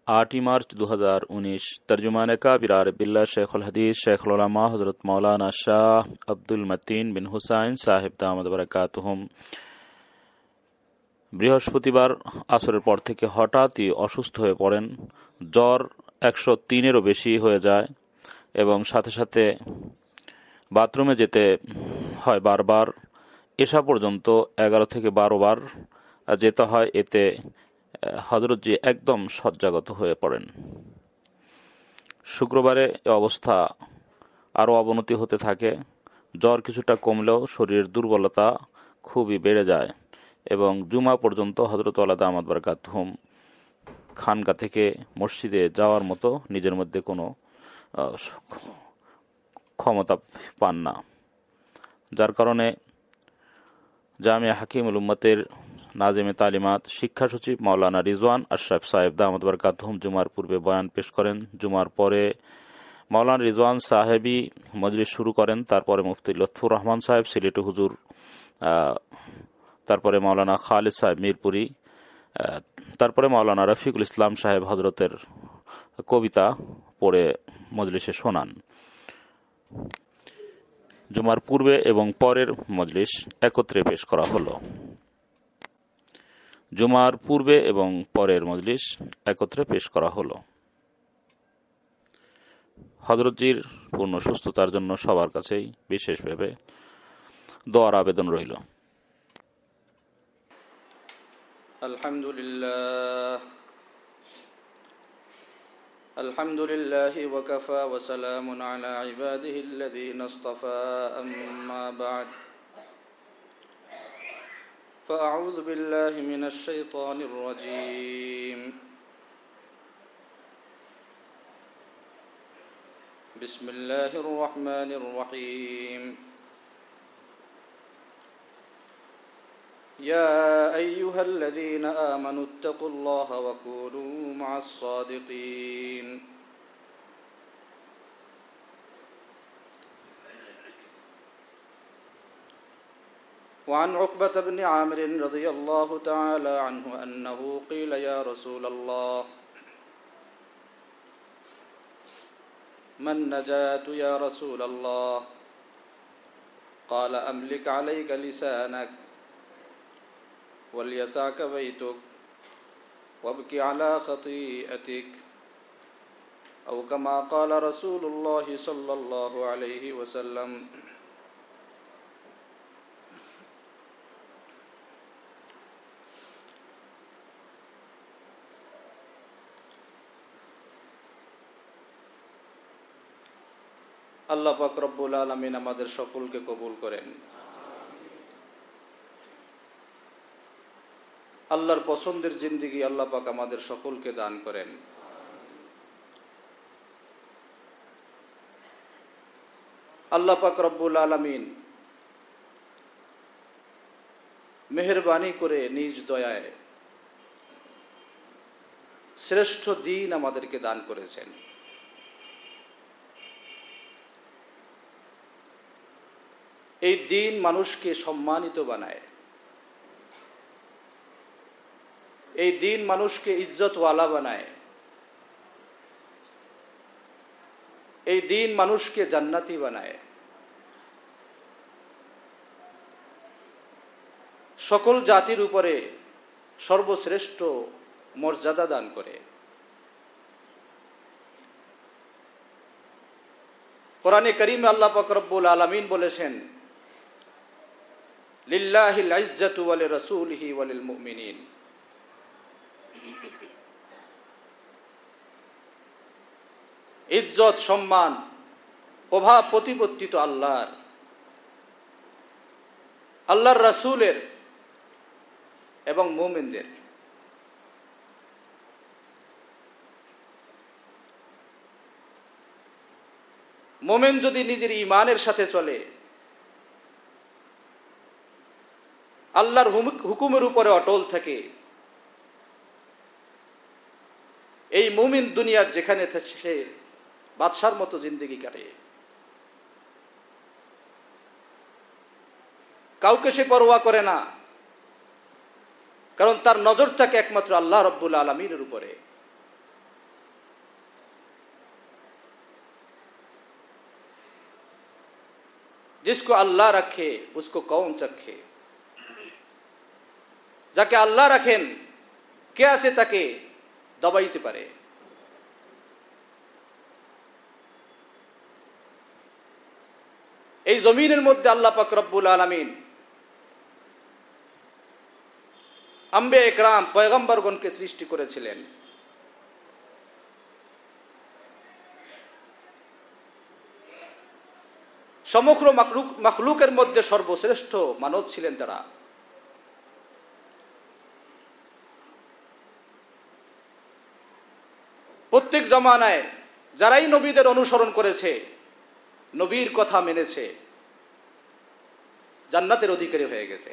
8 मार्च 2019। तर्जुमान काबिर बिल्ला शेखुल हदीस शेखुल उलमा हज़रत मौलाना शाह अब्दुल मतीन बिन हुसैन साहिब दामद बरकातुहुम বৃহস্পতিবার আসরের পর থেকে হঠাৎই অসুস্থ হয়ে পড়েন। জ্বর 103-এরও বেশি হয়ে যায় এবং সাথে সাথে বাথরুমে যেতে হয় বারবার। এশা পর্যন্ত 11 থেকে 12 বার যেতে হয়। এতে হযরতজি একদম শয্যাগত হয়ে পড়েন। শুক্রবারে এ অবস্থা আরও অবনতি হতে থাকে। জ্বর কিছুটা কমলেও শরীরের দুর্বলতা খুবই বেড়ে যায় এবং জুমা পর্যন্ত হযরত ওয়ালা দামাত বারাকাতুহুম খানকা থেকে মসজিদে যাওয়ার মতো নিজের মধ্যে কোনো ক্ষমতা পান না, যার কারণে জামিয়া হাকিমুল উম্মতের নাজিমে তালিমাত শিক্ষা সচিব মাওলানা রিজওয়ান আশরাফ সাহেব দামাত বারাকাতুহুম জুমার পূর্বে বয়ান পেশ করেন। জুমার পরে মাওলানা রিজওয়ান সাহেবই মজলিস শুরু করেন। তারপরে মুফতি লুৎফুর রহমান সাহেব সিলেটি হুজুর, তারপরে মাওলানা খালিদ সাহেব মিরপুরি, তারপরে মাওলানা রফিকুল ইসলাম সাহেব হজরতের কবিতা পড়ে মজলিসে শোনান। জুমার পূর্বে এবং পরের মজলিস একত্রে পেশ করা হলো। জুমার পূর্বে এবং পরের মজলিস একত্রে পেশ করা হলো। হযরতজির পূর্ণ সুস্থতার জন্য সবার কাছেই বিশেষভাবে দোয়ার আবেদন রইল। আলহামদুলিল্লাহ ওয়াকাফা ওয়া সালামুন আলা ইবাদিহিল্লাযীনা ইসতাফা, আম্মা বা'দ। فأعوذ بالله من الشيطان الرجيم. بسم الله الرحمن الرحيم. يا أيها الذين آمنوا اتقوا الله وكونوا مع الصادقين. وعن عقبة بن عامر رضي الله تعالى عنه أنه قيل يا رسول الله من نجاة يا رسول الله؟ قال أملك عليك لسانك وليسعك بيتك وابك على خطيئتك أو كما قال رسول الله صلى الله عليه وسلم. আল্লাহ পাক রব্বুল আলামিন আমাদের সকলকে কবুল করেন। আল্লাহর পছন্দের জিন্দেগি আল্লাহ পাক আমাদের সকলকে দান করেন। আল্লাহ পাক রব্বুল আলামিন মেহেরবানি করে নিজ দয়ায় শ্রেষ্ঠ দিন আমাদেরকে দান করেছেন। এই দিন মানুষকে সম্মানিত বানায়, এই দিন মানুষকে ইজ্জতওয়ালা বানায়, এই দিন মানুষকে জান্নাতি বানায়। সকল জাতির উপরে সর্বশ্রেষ্ঠ মর্যাদা দান করে। কোরআনে কারীমে আল্লাহ পাক রব্বুল আলামিন বলেছেন, লিল্লাহিল ইজ্জাতু ওয়া লিরাসূলিহি ওয়া লিল মুমিনিন। ইজ্জত, সম্মান, প্রভাব, প্রতিপত্তি তো আল্লাহর, আল্লাহর রাসূলের এবং মুমিনদের। মুমিন যদি নিজের ঈমানের সাথে চলে, আল্লাহর হুকুমের উপরে অটল থাকে, এই মুমিন দুনিয়ার যেখানে সে বাদশার মতো জিন্দেগি কাটে, কাউকে সে পরোয়া করে না, কারণ তার নজর থাকে একমাত্র আল্লাহ রব্বুল আলামিনের উপরে। जिसको अल्लाह रखे उसको कौन चखे, যাকে আল্লাহ রাখেন কে আছে তাকে দবাইতে পারে। এই জমিনের মধ্যে আল্লাহ পাক রব্বুল আলামিন আম্বিয়া ইকরাম পয়গম্বরগণকে সৃষ্টি করেছিলেন। সমগ্র মাখলুকের মধ্যে সর্বশ্রেষ্ঠ মানব ছিলেন তারা। প্রত্যেক জমানায় যারাই নবীদের অনুসরণ করেছে, নবীর কথা মেনেছে, জান্নাতের অধিকারী হয়ে গেছে।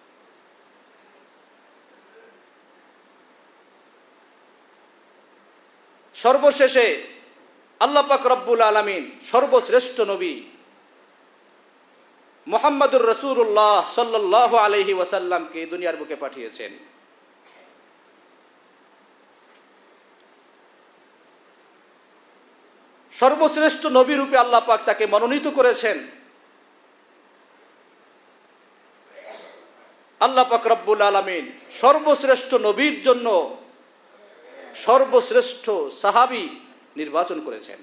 সর্বশেষে আল্লাহ পাক রব্বুল আলামিন সর্বশ্রেষ্ঠ নবী মুহাম্মদুর রাসূলুল্লাহ সাল্লাল্লাহু আলাইহি ওয়াসাল্লামকে দুনিয়ার বুকে পাঠিয়েছেন। সর্বশ্রেষ্ঠ নবী রূপে আল্লাহ পাক তাকে মনোনীত করেছেন। আল্লাহ পাক রব্বুল আলামিন সর্বশ্রেষ্ঠ নবীর জন্য সর্বশ্রেষ্ঠ সাহাবী নির্বাচন করেছেন।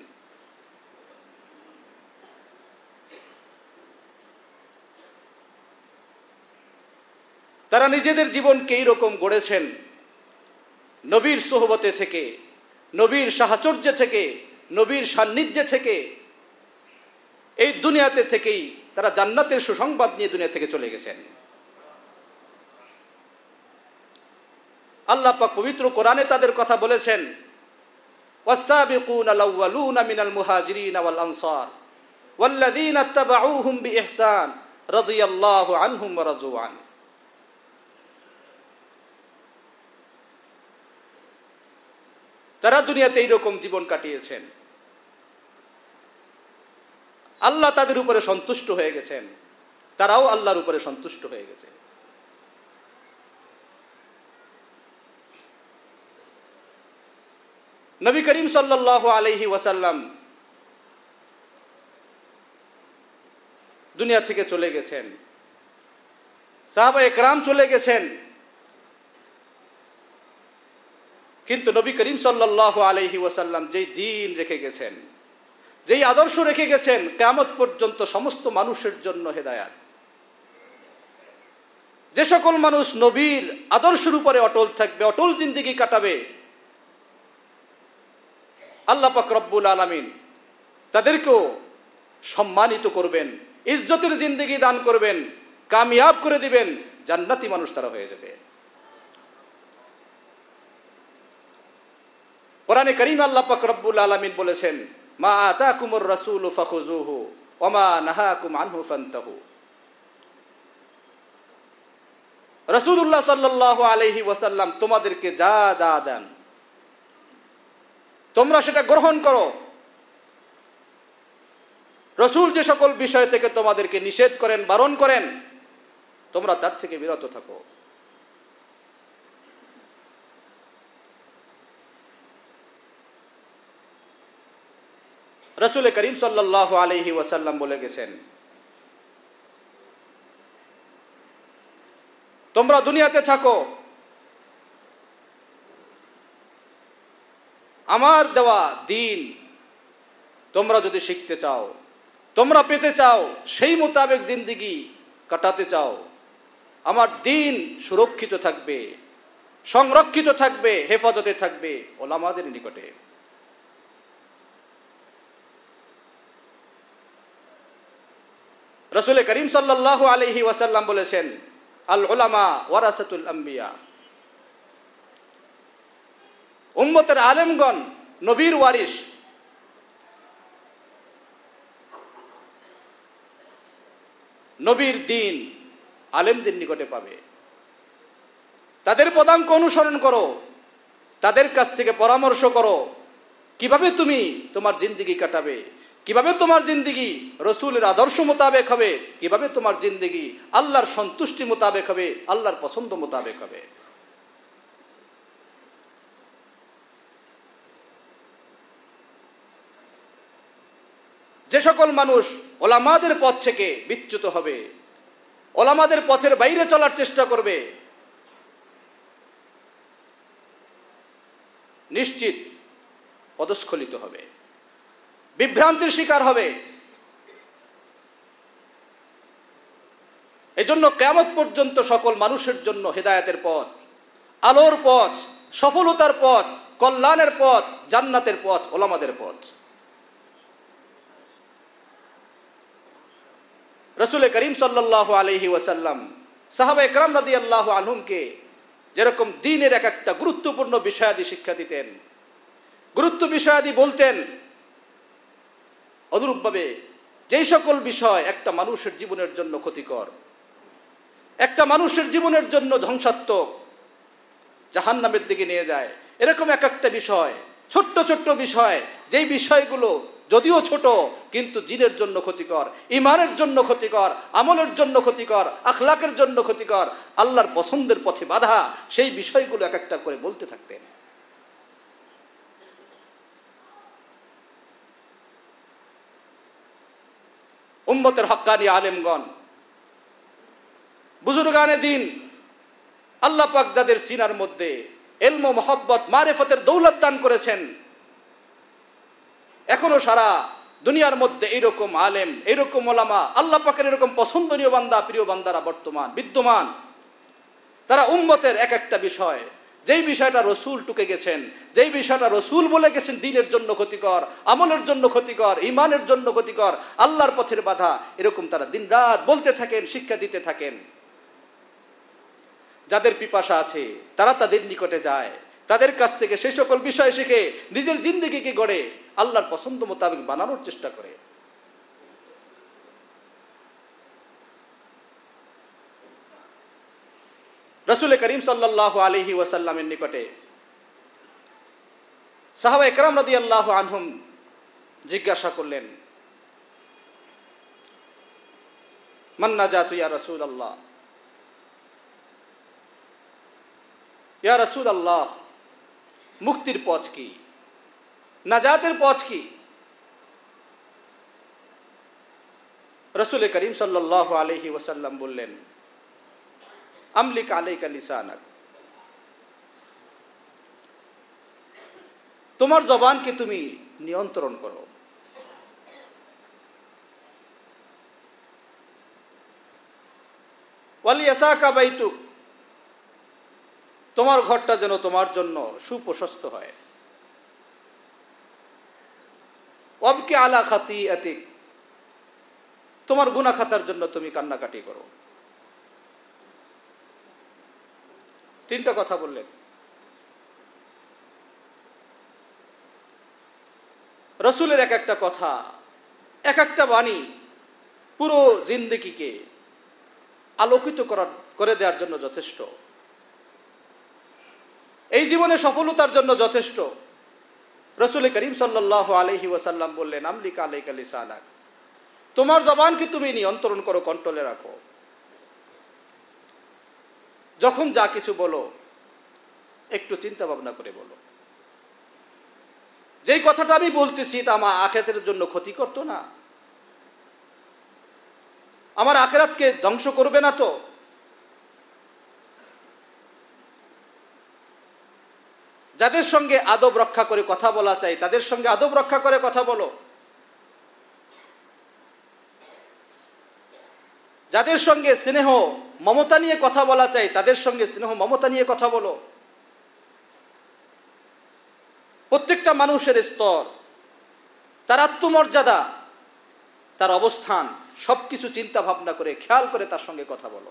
তারা নিজেদের জীবনকে এইরকম গড়েছেন, নবীর সোহবতে থেকে, নবীর সাহচর্য থেকে, নবীর সান্নিধ্যে থেকে, এই দুনিয়াতে থেকেই তারা জান্নাতের সুসংবাদ নিয়ে দুনিয়া থেকে চলে গেছেন। আল্লাহ পাক পবিত্র কোরআনে তাদের কথা বলেছেন, ওয়াস-সাবিকুনা আল-আউওয়ালুনা মিনাল মুহাজিরিন ওয়াল আনসার ওয়াল্লাযীনা ইত্তাবাউহুম বিইহসান রাদিয়াল্লাহু আনহুম ওয়া রাযু আন। তারা দুনিয়াতে এইরকম জীবন কাটিয়েছেন, আল্লাহ তাদের উপরে সন্তুষ্ট হয়ে গেছেন, তারাও আল্লাহর উপরে সন্তুষ্ট হয়ে গেছে। নবী করিম সাল্লাল্লাহু আলাইহি ওয়াসাল্লাম দুনিয়া থেকে চলে গেছেন, সাহাবা একরাম চলে গেছেন, কিন্তু নবী করিম সাল্লাল্লাহু আলাইহি ওয়াসাল্লাম যেই দ্বীন রেখে গেছেন, যেই আদর্শ রেখে গেছেন, কিয়ামত পর্যন্ত সমস্ত মানুষের জন্য হেদায়েত। যে সকল মানুষ নবীর আদর্শের উপরে অটল থাকবে, অটল জিন্দেগি কাটাবে, আল্লাহ পাক রব্বুল আলামিন তাদেরকেও সম্মানিত করবেন, ইজ্জতের জিন্দেগি দান করবেন, কামিয়াব করে দিবেন, জান্নাতি মানুষ তারা হয়ে যাবে। কোরআনে কারীম আল্লাহ পাক রব্বুল আলামিন বলেছেন, মা আতাকুমুর রাসূলু ফাখুযুহু ওয়া মা নাহাকুম আনহু ফান্তাহু। রাসূলুল্লাহ সাল্লাল্লাহু আলাইহি ওয়াসাল্লাম তোমাদেরকে যা যা দেন তোমরা সেটা গ্রহণ করো। রাসূল যে সকল বিষয় থেকে তোমাদেরকে নিষেধ করেন, বারণ করেন, তোমরা তার থেকে বিরত থাকো। রাসূল করিম সাল্লাল্লাহু আলাইহি ওয়াসাল্লাম বলে গেছেন, তোমরা দুনিয়াতে থাকো, আমার দেওয়া দ্বীন তোমরা যদি শিখতে চাও, তোমরা পেতে চাও, সেই মোতাবেক জিন্দেগি কাটাতে চাও, আমার দ্বীন সুরক্ষিত থাকবে, সংরক্ষিত থাকবে, হেফাজতে থাকবে ওলামাদের নিকটে। রাসূল করিম সাল্লাল্লাহু আলাইহি ওয়াসাল্লাম বলেছেন, আল উলামা ওয়ারাসাতুল আম্বিয়া। উম্মতের আলেমগণ নবীর ওয়ারিস। নবীর দ্বীন আলেমদের নিকটে পাবে। তাদের পদাঙ্ক অনুসরণ করো, তাদের কাছ থেকে পরামর্শ করো, কিভাবে তুমি তোমার জিন্দেগি কাটাবে, কিভাবে তোমার জিন্দেগি রসুলের আদর্শ মোতাবেক হবে, কিভাবে তোমার জিন্দেগি আল্লাহর সন্তুষ্টি মোতাবেক হবে, আল্লাহর পছন্দ মোতাবেক হবে। যে সকল মানুষ ওলামাদের পথ থেকে বিচ্যুত হবে, ওলামাদের পথের বাইরে চলার চেষ্টা করবে, নিশ্চিত পদস্খলিত হবে, বিভ্রান্তির শিকার হবে। এজন্য কিয়ামত পর্যন্ত সকল মানুষের জন্য হেদায়েতের পথ, আলোর পথ, সফলতার পথ, কল্যাণের পথ, জান্নাতের পথ ওলামাদের পথ। রাসূল করিম সাল্লাল্লাহু আলাইহি ওয়াসাল্লাম সাহাবায়ে কেরাম রাদিয়াল্লাহু আনহুমকে যেরকম দ্বীনের এক একটা গুরুত্বপূর্ণ বিষয়াদি শিক্ষা দিতেন, গুরুত্ব বিষয়াদি বলতেন, অনুরূপভাবে যেই সকল বিষয় একটা মানুষের জীবনের জন্য ক্ষতিকর, একটা মানুষের জীবনের জন্য ধ্বংসাত্মক, জাহান্নামের দিকে নিয়ে যায়, এরকম এক একটা বিষয়, ছোট্ট ছোট্ট বিষয়, যেই বিষয়গুলো যদিও ছোট কিন্তু জিনের জন্য ক্ষতিকর, ইমানের জন্য ক্ষতিকর, আমলের জন্য ক্ষতিকর, আখলাকের জন্য ক্ষতিকর, আল্লাহর পছন্দের পথে বাধা, সেই বিষয়গুলো এক একটা করে বলতে থাকতেন। উম্মতের হক্কানি আলেমগণ, বুজুর্গানে দ্বীন, আল্লাহ পাক যাদের সিনার মধ্যে ইলম, মহব্বত, মারিফতের দৌলত দান করেছেন, এখনো সারা দুনিয়ার মধ্যে এইরকম আলেম, এইরকম ওলামা, আল্লাহ পাকের এরকম পছন্দনীয় বান্দা, প্রিয় বান্দারা বর্তমান বিদ্যমান। তারা উম্মতের এক একটা বিষয়, যেই বিষয়টা রসুল টুকে গেছেন, যেই বিষয়টা রসুল বলে গেছেন দ্বীনের জন্য ক্ষতিকর, আমলের জন্য ক্ষতিকর, ইমানের জন্য ক্ষতিকর, আল্লাহর পথের বাধা, এরকম তারা দিন রাত বলতে থাকেন, শিক্ষা দিতে থাকেন। যাদের পিপাসা আছে তারা তাদের নিকটে যায়, তাদের কাছ থেকে সেই সকল বিষয় শিখে নিজের জিন্দেগিকে গড়ে আল্লাহর পছন্দ মোতাবেক বানানোর চেষ্টা করে। রাসূল করিম সাল্লাল্লাহু আলাইহি ওয়াসাল্লামের নিকটে সাহাবায়ে কেরাম রাদিয়াল্লাহু আনহুম জিজ্ঞাসা করলেন, মান নাজাতু ইয়া রাসূলুল্লাহ, ইয়া রাসূলুল্লাহ, মুক্তির পথ কি, নাজাতের পথ কি? রাসূল করিম সাল্লাল্লাহু আলাইহি ওয়াসাল্লাম বললেন, আমলিক আলাইকা লিসানাক, তোমার জবানকে তুমি নিয়ন্ত্রণ করো। ওয়ালিয়াসাকা বাইতুক, তোমার ঘরটা যেন তোমার জন্য সুপ্রশস্ত হয়। ওয়াবকি আলা খাতিআতিক, তোমার গুনাহ খাতার জন্য তুমি কান্নাকাটি করো। তিনটা কথা বললেন। রসুলের এক একটা কথা, এক একটা বাণী পুরো জিন্দেগিকে আলোকিত করে দেওয়ার জন্য যথেষ্ট, এই জীবনে সফলতার জন্য যথেষ্ট। রাসূল করিম সাল্লাল্লাহু আলাইহি ওয়াসাল্লাম বললেন, আমলিক আলাইকা লিসানাক, তোমার জবানকে তুমি নিয়ন্ত্রণ করো, কন্ট্রোলে রাখো। যখন যা কিছু বলো একটু চিন্তা ভাবনা করে বলো, যেই কথাটা আমি বলতেছি এটা আমার আখিরাতের জন্য ক্ষতি করতো না, আমার আখিরাতকে ধ্বংস করবে না তো? যাদের সঙ্গে আদব রক্ষা করে কথা বলা চাই তাদের সঙ্গে আদব রক্ষা করে কথা বলো, যাদের সঙ্গে স্নেহ মমতা নিয়ে কথা বলা চাই তাদের সঙ্গে স্নেহ মমতা নিয়ে কথা বলো। প্রত্যেকটা মানুষের স্তর, তার আত্মমর্যাদা, তার অবস্থান সবকিছু চিন্তা ভাবনা করে খেয়াল করে তার সঙ্গে কথা বলো।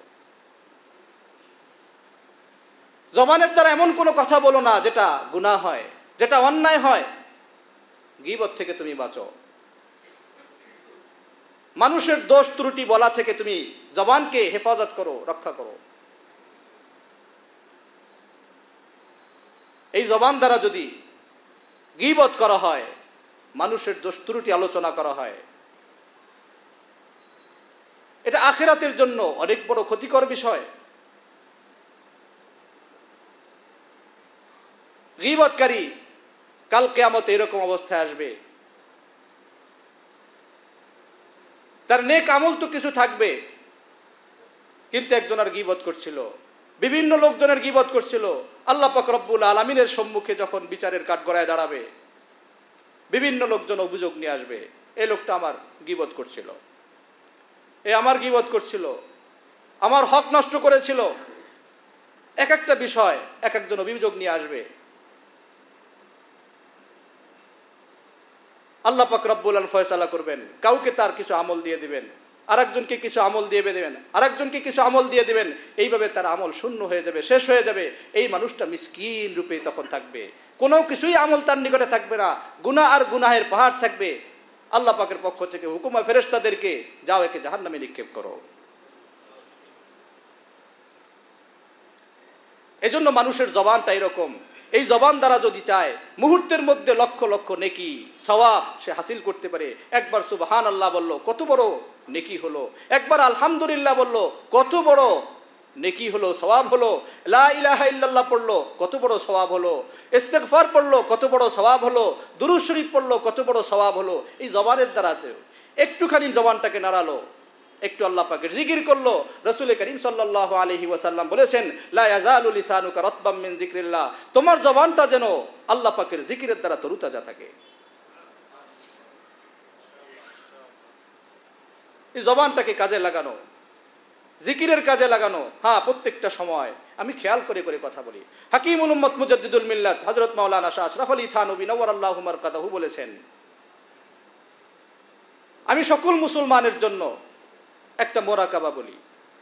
জবানের দ্বারা এমন কোনো কথা বলো না যেটা গুনাহ হয়, যেটা অন্যায় হয়। গীবত থেকে তুমি বাঁচো, মানুষের দোষ ত্রুটি বলা থেকে তুমি জবানকে হেফাজত করো, রক্ষা করো। এই জবান দ্বারা যদি গীবত করা হয়, মানুষের দোষ ত্রুটি আলোচনা করা হয়, এটা আখিরাতের জন্য অনেক বড় ক্ষতিকর বিষয়। গীবতকারী কাল কিয়ামতে এরকম অবস্থায় আসবে, তার নেক আমল তো কিছু থাকবে, কিন্তু একজনের গীবত করছিল, বিভিন্ন লোকজনের গীবত করছিল। আল্লাহ পাক রব্বুল আলামিনের সম্মুখে যখন বিচারের কাঠগড়ায় দাঁড়াবে, বিভিন্ন লোকজন অভিযোগ নিয়ে আসবে, এই লোকটা আমার গীবত করছিল, আমার গীবত করছিল, আমার হক নষ্ট করেছিল। এক একটা বিষয় এক একজন অভিযোগ নিয়ে আসবে। আল্লাহ পাক রব্বুল আলামিন ফয়সালা করবেন, কাউকে তার কিছু আমল দিয়ে দিবেন, আরেকজনকে কিছু আমল দিয়ে দেবেন, আরেকজনকে কিছু আমল দিয়ে দিবেন। এইভাবে তার আমল শূন্য হয়ে যাবে, শেষ হয়ে যাবে। এই মানুষটা মিসকিন রূপে তখন থাকবে, কোনো কিছুই আমল তার নিকটে থাকবে না, গুনাহ আর গুনাহের পাহাড় থাকবে। আল্লাহ পাকের পক্ষ থেকে হুকুম হয় ফেরেশতাদেরকে, যাও একে জাহান্নামে নিক্ষেপ করো। এজন্য মানুষের জবানটা এরকম, এই জবান দ্বারা যদি চায় মুহূর্তের মধ্যে লক্ষ লক্ষ নেকি সওয়াব সে হাসিল করতে পারে। একবার সুবহানাল্লাহ বলল, কত বড় নেকি হলো। একবার আলহামদুলিল্লাহ বলল, কত বড় নেকি হলো, সওয়াব হলো। লা ইলাহা ইল্লাল্লাহ পড়লো, কত বড় সওয়াব হলো। ইস্তিগফার পড়লো, কত বড় সওয়াব হলো। দুরূদ শরীফ পড়লো, কত বড় সওয়াব হলো। এই জবানের দ্বারা একটুখানি জবানটাকে নাড়ালো, একটু আল্লাহ পাকের জিকির করলো। রাসূল করিম সাল্লাল্লাহু আলাইহি ওয়াসাল্লাম বলেছেন, লা ইয়াজালু লিসানুকা রাতবাম মিন যিকরিল্লাহ, তোমার জবানটা যেন আল্লাহ পাকের জিকিরের দ্বারা তরুতাজা থাকে। এই জবানটাকে কাজে লাগানো, জিকিরের কাজে লাগানো। হ্যাঁ, প্রত্যেকটা সময় আমি খেয়াল করে করে কথা বলি। হাকিমুল উম্মত মুজাদ্দিদুল মিল্লাত হযরত মাওলানা শাহ আশরাফ আলী থানভী নওয়ারাল্লাহু মারকাদাহু বলেছেন, আমি সকল মুসলমানের জন্য একটা মোরাকাবা বলি।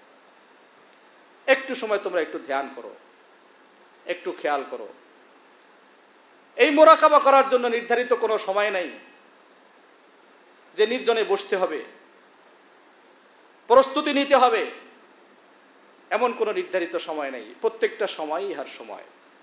একটু সময় তোমরা একটু ধ্যান করো, একটু খেয়াল করো। এই মোরাকাবা করার জন্য নির্ধারিত কোনো সময় নাই যে নির্জনে বসতে হবে, প্রস্তুতি নিতে হবে, এমন কোনো নির্ধারিত সময় নেই। প্রত্যেকটা সময়ই ইহার সময়।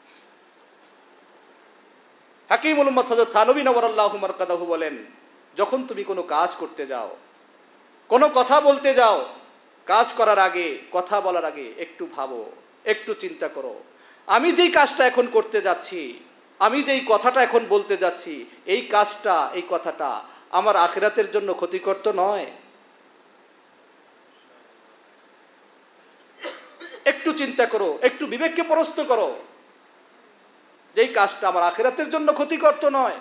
হাকিমুল উম্মত হযরত থানভী নওয়ারাল্লাহু মারকাদাহু বলেন, যখন তুমি কোনো কাজ করতে যাও, কোনো কথা বলতে যাও, কাজ করার আগে, কথা বলার আগে একটু ভাবো, একটু চিন্তা করো, আমি যেই কাজটা এখন করতে যাচ্ছি, আমি যেই কথাটা এখন বলতে যাচ্ছি, এই কাজটা, এই কথাটা আমার আখিরাতের জন্য ক্ষতিকর তো নয়? একটু চিন্তা করো, একটু বিবেককে প্রশ্ন করো, যেই কাজটা আমার আখিরাতের জন্য ক্ষতিকর তো নয়।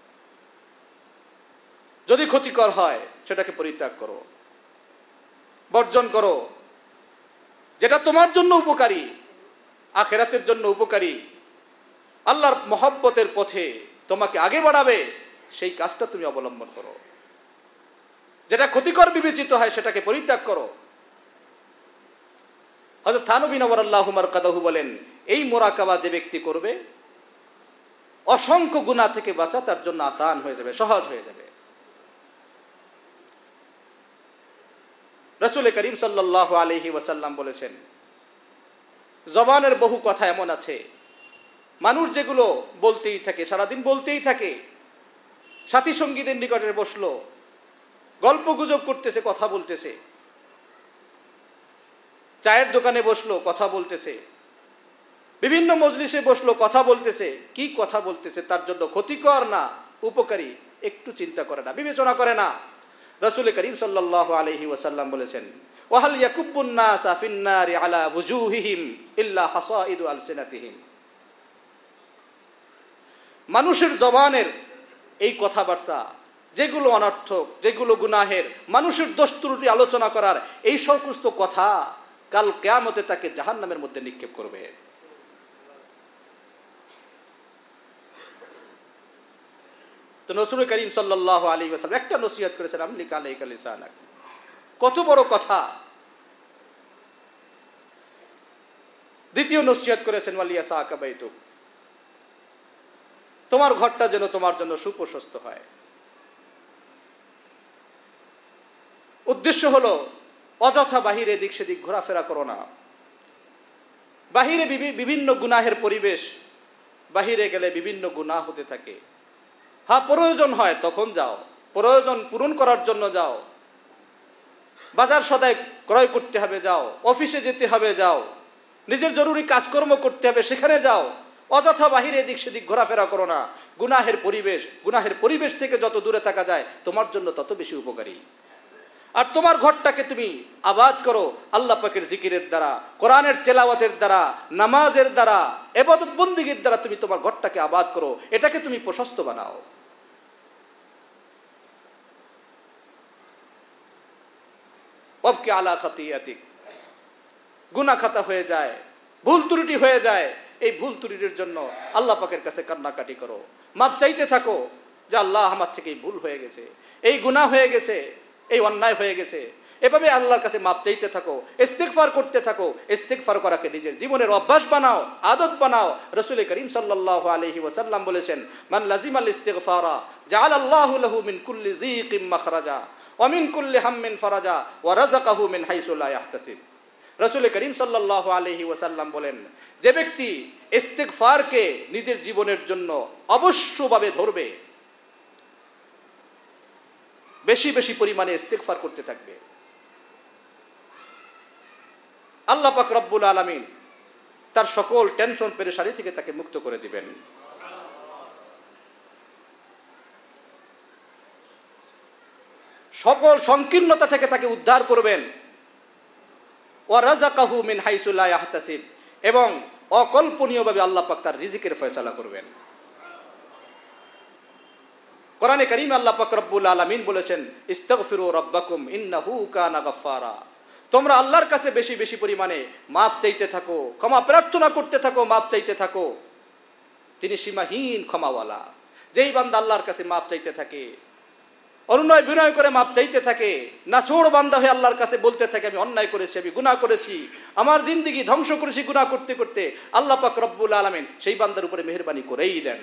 যদি ক্ষতিকর হয় সেটাকে পরিত্যাগ করো, বর্জন করো। যেটা তোমার জন্য উপকারী, আখিরাতের জন্য উপকারী, আল্লাহর মহব্বতের পথে তোমাকে আগে বাড়াবে, সেই কাজটা তুমি অবলম্বন করো। যেটা ক্ষতিকর বিবেচিত হয় সেটাকে পরিত্যাগ করো। হযরত থানভী নওয়ারাল্লাহু মারকাদাহু বলেন, এই মোরাকাবা যে ব্যক্তি করবে, অসংখ্য গুনাহ থেকে বাঁচা তার জন্য আসান হয়ে যাবে, সহজ হয়ে যাবে। রাসূল করিম সাল্লাল্লাহু আলাইহি ওয়াসাল্লাম বলেছেন, জবানের বহু কথা এমন আছে, মানুষ যেগুলো বলতেই থাকে, সারাদিন বলতেই থাকে। সাথী সঙ্গীদের নিকটে বসলো, গল্প গুজব করতেছে, কথা বলতেছে। চায়ের দোকানে বসলো, কথা বলতেছে। বিভিন্ন মজলিসে বসলো, কথা বলতেছে। কি কথা বলতেছে তার জন্য ক্ষতিকর না উপকারী একটু চিন্তা করে না, বিবেচনা করে না। রাসূল করিম সাল্লাল্লাহু আলাইহি ওয়াসাল্লাম বলেছেন, ওয়াহাল ইয়াকুব্বুন নাসা ফিন নারি আলা ওয়ুজুহিহিম ইল্লা হাসাইদু আলসিনাতিহিম। মানুষের জবানের এই কথাবার্তা যেগুলো অনর্থক, যেগুলো গুনাহের, মানুষের দোষ ত্রুটি আলোচনা করার এই সমস্ত কথা কাল কিয়ামতে তাকে জাহান্নামের মধ্যে নিক্ষেপ করবে। তো রাসূল করিম সাল্লাল্লাহু আলাইহি ওয়াসাল্লাম একটা নসিহত করেছেন, আমলিক আলাইকা লিসানাক। কত বড় কথা। দ্বিতীয় নসিহত করেছেন, ওয়ালিয়াসাকা বাইতুক, তোমার ঘরটা যেন তোমার জন্য সুপ্রশস্ত হয়। উদ্দেশ্য হলো অযথা বাহিরে দিক সেদিক ঘোরাফেরা করো না। বাহিরে বিভিন্ন গুনাহের পরিবেশ, বাহিরে গেলে বিভিন্ন গুনাহ হতে থাকে। হ্যাঁ, প্রয়োজন হয় তখন যাও, প্রয়োজন পূরণ করার জন্য যাও, বাজার সদাই ক্রয় করতে হবে যাও, অফিসে যেতে হবে যাও, নিজের জরুরি কাজকর্ম করতে হবে সেখানে যাও। অযথা বাহিরে দিক সেদিক ঘোরাফেরা করো না। গুনাহের পরিবেশ থেকে যত দূরে থাকা যায় তোমার জন্য তত বেশি উপকারী। আর তোমার ঘরটাকে তুমি আবাদ করো আল্লাহ পাকের জিকিরের দ্বারা, কোরআনের তেলাওয়াতের দ্বারা, নামাজের দ্বারা, ইবাদত বন্দেগীর দ্বারা তুমি তোমার ঘরটাকে আবাদ করো, এটাকে তুমি প্রশস্ত বানাও। ওয়াবকি আলা খাতিয়াতিক, গুনাহ খাতা হয়ে যায়, ভুল ত্রুটি হয়ে যায়, এই ভুল ত্রুটির জন্য আল্লাহ পাকের কাছে কান্নাকাটি করো, মাপ চাইতে থাকো যে আল্লাহ আমার থেকে এই ভুল হয়ে গেছে, এই গুনাহ হয়ে গেছে, এই অন্যায় হয়ে গেছে। এভাবে আল্লাহর কাছে মাপ চাইতে থাকো, ইস্তিগফার করতে থাকো। ইস্তিগফার করাকে নিজের জীবনের অভ্যাস বানাও, আদত বানাও। রাসূল করিম সাল্লাল্লাহু আলাইহি ওয়াসাল্লাম বলেছেন, মান লাজিমাল ইস্তিগফারা জাআলাল্লাহু লাহু মিন কুল্লি যিকিম মাখরাজা ওয়া মিন কুল্লি হাম্মিন ফারাজা ওয়া রাযাকাহু মিন হাইসু লা ইয়াহতাসিব। রাসূল করিম সাল্লাল্লাহু আলাইহি ওয়াসাল্লাম বলেন, যে ব্যক্তি ইস্তিগফারকে নিজের জীবনের জন্য অবশ্যভাবে ধরবে, বেশি বেশি পরিমাণে ইস্তিগফার করতে থাকবে, আল্লাহ পাক রব্বুল আলামিন তার সকল টেনশন পেরেশানি থেকে তাকে মুক্ত করে দিবেন। সকল সংকীর্ণতা থেকে তাকে উদ্ধার করবেন। ওয়া রাযাকাহু মিন হাইসু লা ইয়াহতাসিব, এবং অকল্পনীয়ভাবে আল্লাহ পাক তার রিজিকের ফয়সালা করবেন। কোরআনে কারীমে আল্লাহ পাক রব্বুল আলামিন বলেছেন, ইস্তাগফিরু রাব্বাকুম ইন্নাহু কানা গাফফারা। তোমরা আল্লাহর কাছে বেশি বেশি পরিমাণে মাপ চাইতে থাকো, ক্ষমা প্রার্থনা করতে থাকো, মাপ চাইতে থাকো। তিনি সীমাহীন ক্ষমাওয়ালা। যেই বান্দা আল্লাহর কাছে মাপ চাইতে থাকে, অনুনয় বিনয় করে মাপ চাইতে থাকে, নাছোড় বান্দা হয়ে আল্লাহর কাছে বলতে থাকে, আমি অন্যায় করেছি, আমি গুনাহ করেছি, আমার জিন্দেগি ধ্বংস করেছি গুনাহ করতে করতে, আল্লাহ পাক রব্বুল আলামিন সেই বান্দার উপরে মেহেরবানি করেই দেন।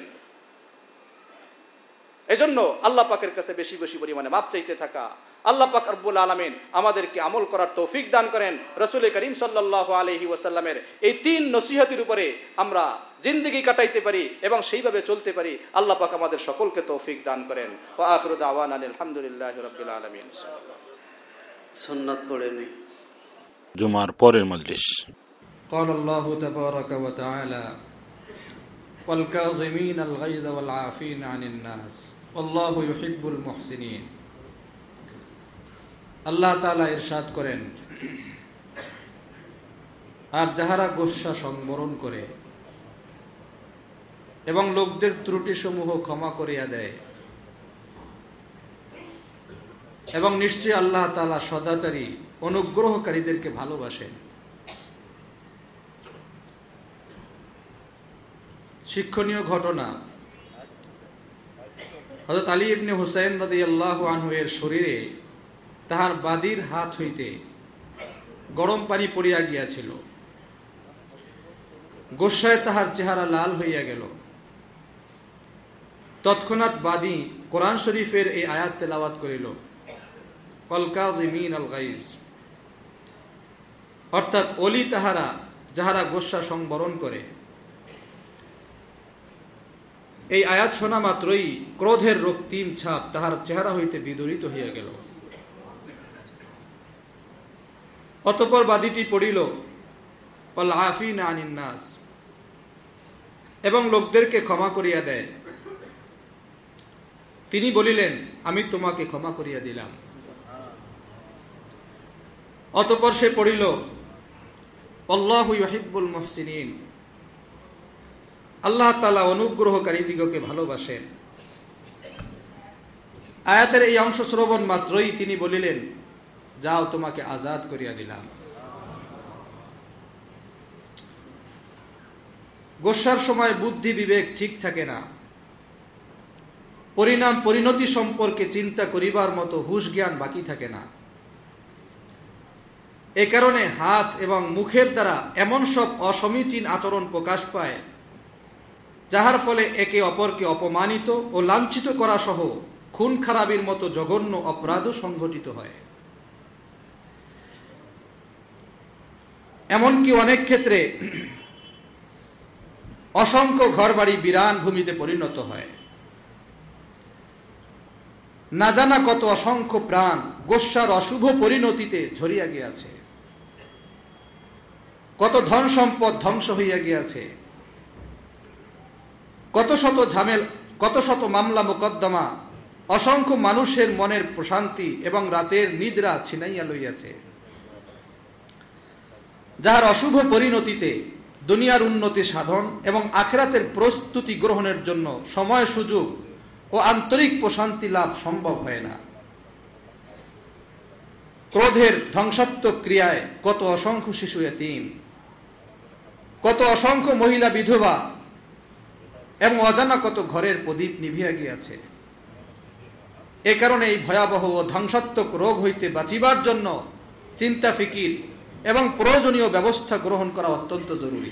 এজন্য আল্লাহ পাকের কাছে বেশি বেশি পরিমাণে মাপ চাইতে থাকা। আল্লাহ পাক রব্বুল আলামিন আমাদেরকে আমল করার তৌফিক দান করেন। রাসূল করিম সাল্লাল্লাহু আলাইহি ওয়াসাল্লামের এই 3 নসিহতের উপরে আমরা জিন্দেগি কাটাইতে পারি এবং সেইভাবে চলতে পারি। আল্লাহ পাক আমাদের সকলকে তৌফিক দান করেন। ওয়া আখিরু দাওয়ানা আলহামদুলিল্লাহি রাব্বিল আলামিন। সুন্নাত পড়ে নেই। জুমার পরের মজলিস। قال الله تبارك وتعالى والكاظمين الغيظ والعافين عن الناس والله يحب المحسنين। আল্লাহ তাআলা ইরশাদ করেন, আর যাহারা গোসা সংবরণ করে এবং লোকদের ত্রুটি সমূহ ক্ষমা করিয়া দেয়, এবং নিশ্চয়ই আল্লাহ তাআলা সদাচারী অনুগ্রহকারীদেরকে ভালোবাসেন। শিক্ষণীয় ঘটনা, হযরত আলী ইবনে হুসাইন রাদিয়াল্লাহু আনহু এর শরীরে তাহার বাদীর হাত হইতে গরম পানি পড়িয়া গিয়াছিল। গোসায় তাহার চেহারা লাল হইয়া গেল। তৎক্ষণাৎ বাদী কোরআন শরীফের এই আয়াত তেলাওয়াত করিল, ওয়াল কাযিমিন আল গাইজ, অর্থাৎ ওলি তাহারা যাহারা গোসা সংবরণ করে। এই আয়াত শোনা মাত্রই ক্রোধের রক্তিম ছাপ তাহার চেহারা হইতে বিদরিত হইয়া গেল। অতঃপর বাদীটি পড়িল, ওয়াল আফিনা আনিন নাস, এবং লোকদেরকে ক্ষমা করিয়া দেয়। তিনি বলিলেন, আমি তোমাকে ক্ষমা করিয়া দিলাম। অতঃপর সে পড়িল, আল্লাহু ইউহিব্বুল মুহসিনিন, আল্লাহ তাআলা অনুগ্রহকারীদিগকে ভালোবাসেন। আয়াতের এই অংশ শ্রবণ মাত্রই তিনি বলিলেন, যাও তোমাকে আজাদ করিয়া দিলাম। গোসার সময় বুদ্ধি বিবেক ঠিক থাকে না, পরিণাম পরিণতি সম্পর্কে চিন্তা করিবার মতো হুঁশ জ্ঞান বাকি থাকে না। এ কারণে হাত এবং মুখের দ্বারা এমন সব অসমীচীন আচরণ প্রকাশ পায়, যাহার ফলে একে অপরকে অপমানিত ও লাঞ্ছিত করা সহ খুন খারাপির মতো জঘন্য অপরাধও সংঘটিত হয়। এমনকি অনেক ক্ষেত্রে অসংখ্য ঘরবাড়ি বিরান ভূমিতে পরিণত হয়। না জানা কত অসংখ্য প্রাণ গোস্বার অশুভ পরিণতিতে ঝরিয়া গিয়াছে, কত ধন সম্পদ ধ্বংস হইয়া গিয়াছে, কত শত মামলা মোকদ্দমা অসংখ্য মানুষের মনের প্রশান্তি এবং রাতের নিদ্রা ছিনাইয়া লইয়াছে। যাহার অশুভ পরিণতিতে দুনিয়ার উন্নতি সাধন এবং আখিরাতের প্রস্তুতি গ্রহণের জন্য সময় সুযোগ ও আন্তরিক প্রশান্তি লাভ সম্ভব হয় না। ক্রোধের ধ্বংসাত্মক ক্রিয়ায় কত অসংখ্য শিশু এতিম, কত অসংখ্য মহিলা বিধবা এবং অজানা কত ঘরের প্রদীপ নিভিয়া গিয়াছে। এ কারণে এই ভয়াবহ ও ধ্বংসাত্মক রোগ হইতে বাঁচিবার জন্য চিন্তা ফিকির এবং প্রয়োজনীয় ব্যবস্থা গ্রহণ করা অত্যন্ত জরুরি।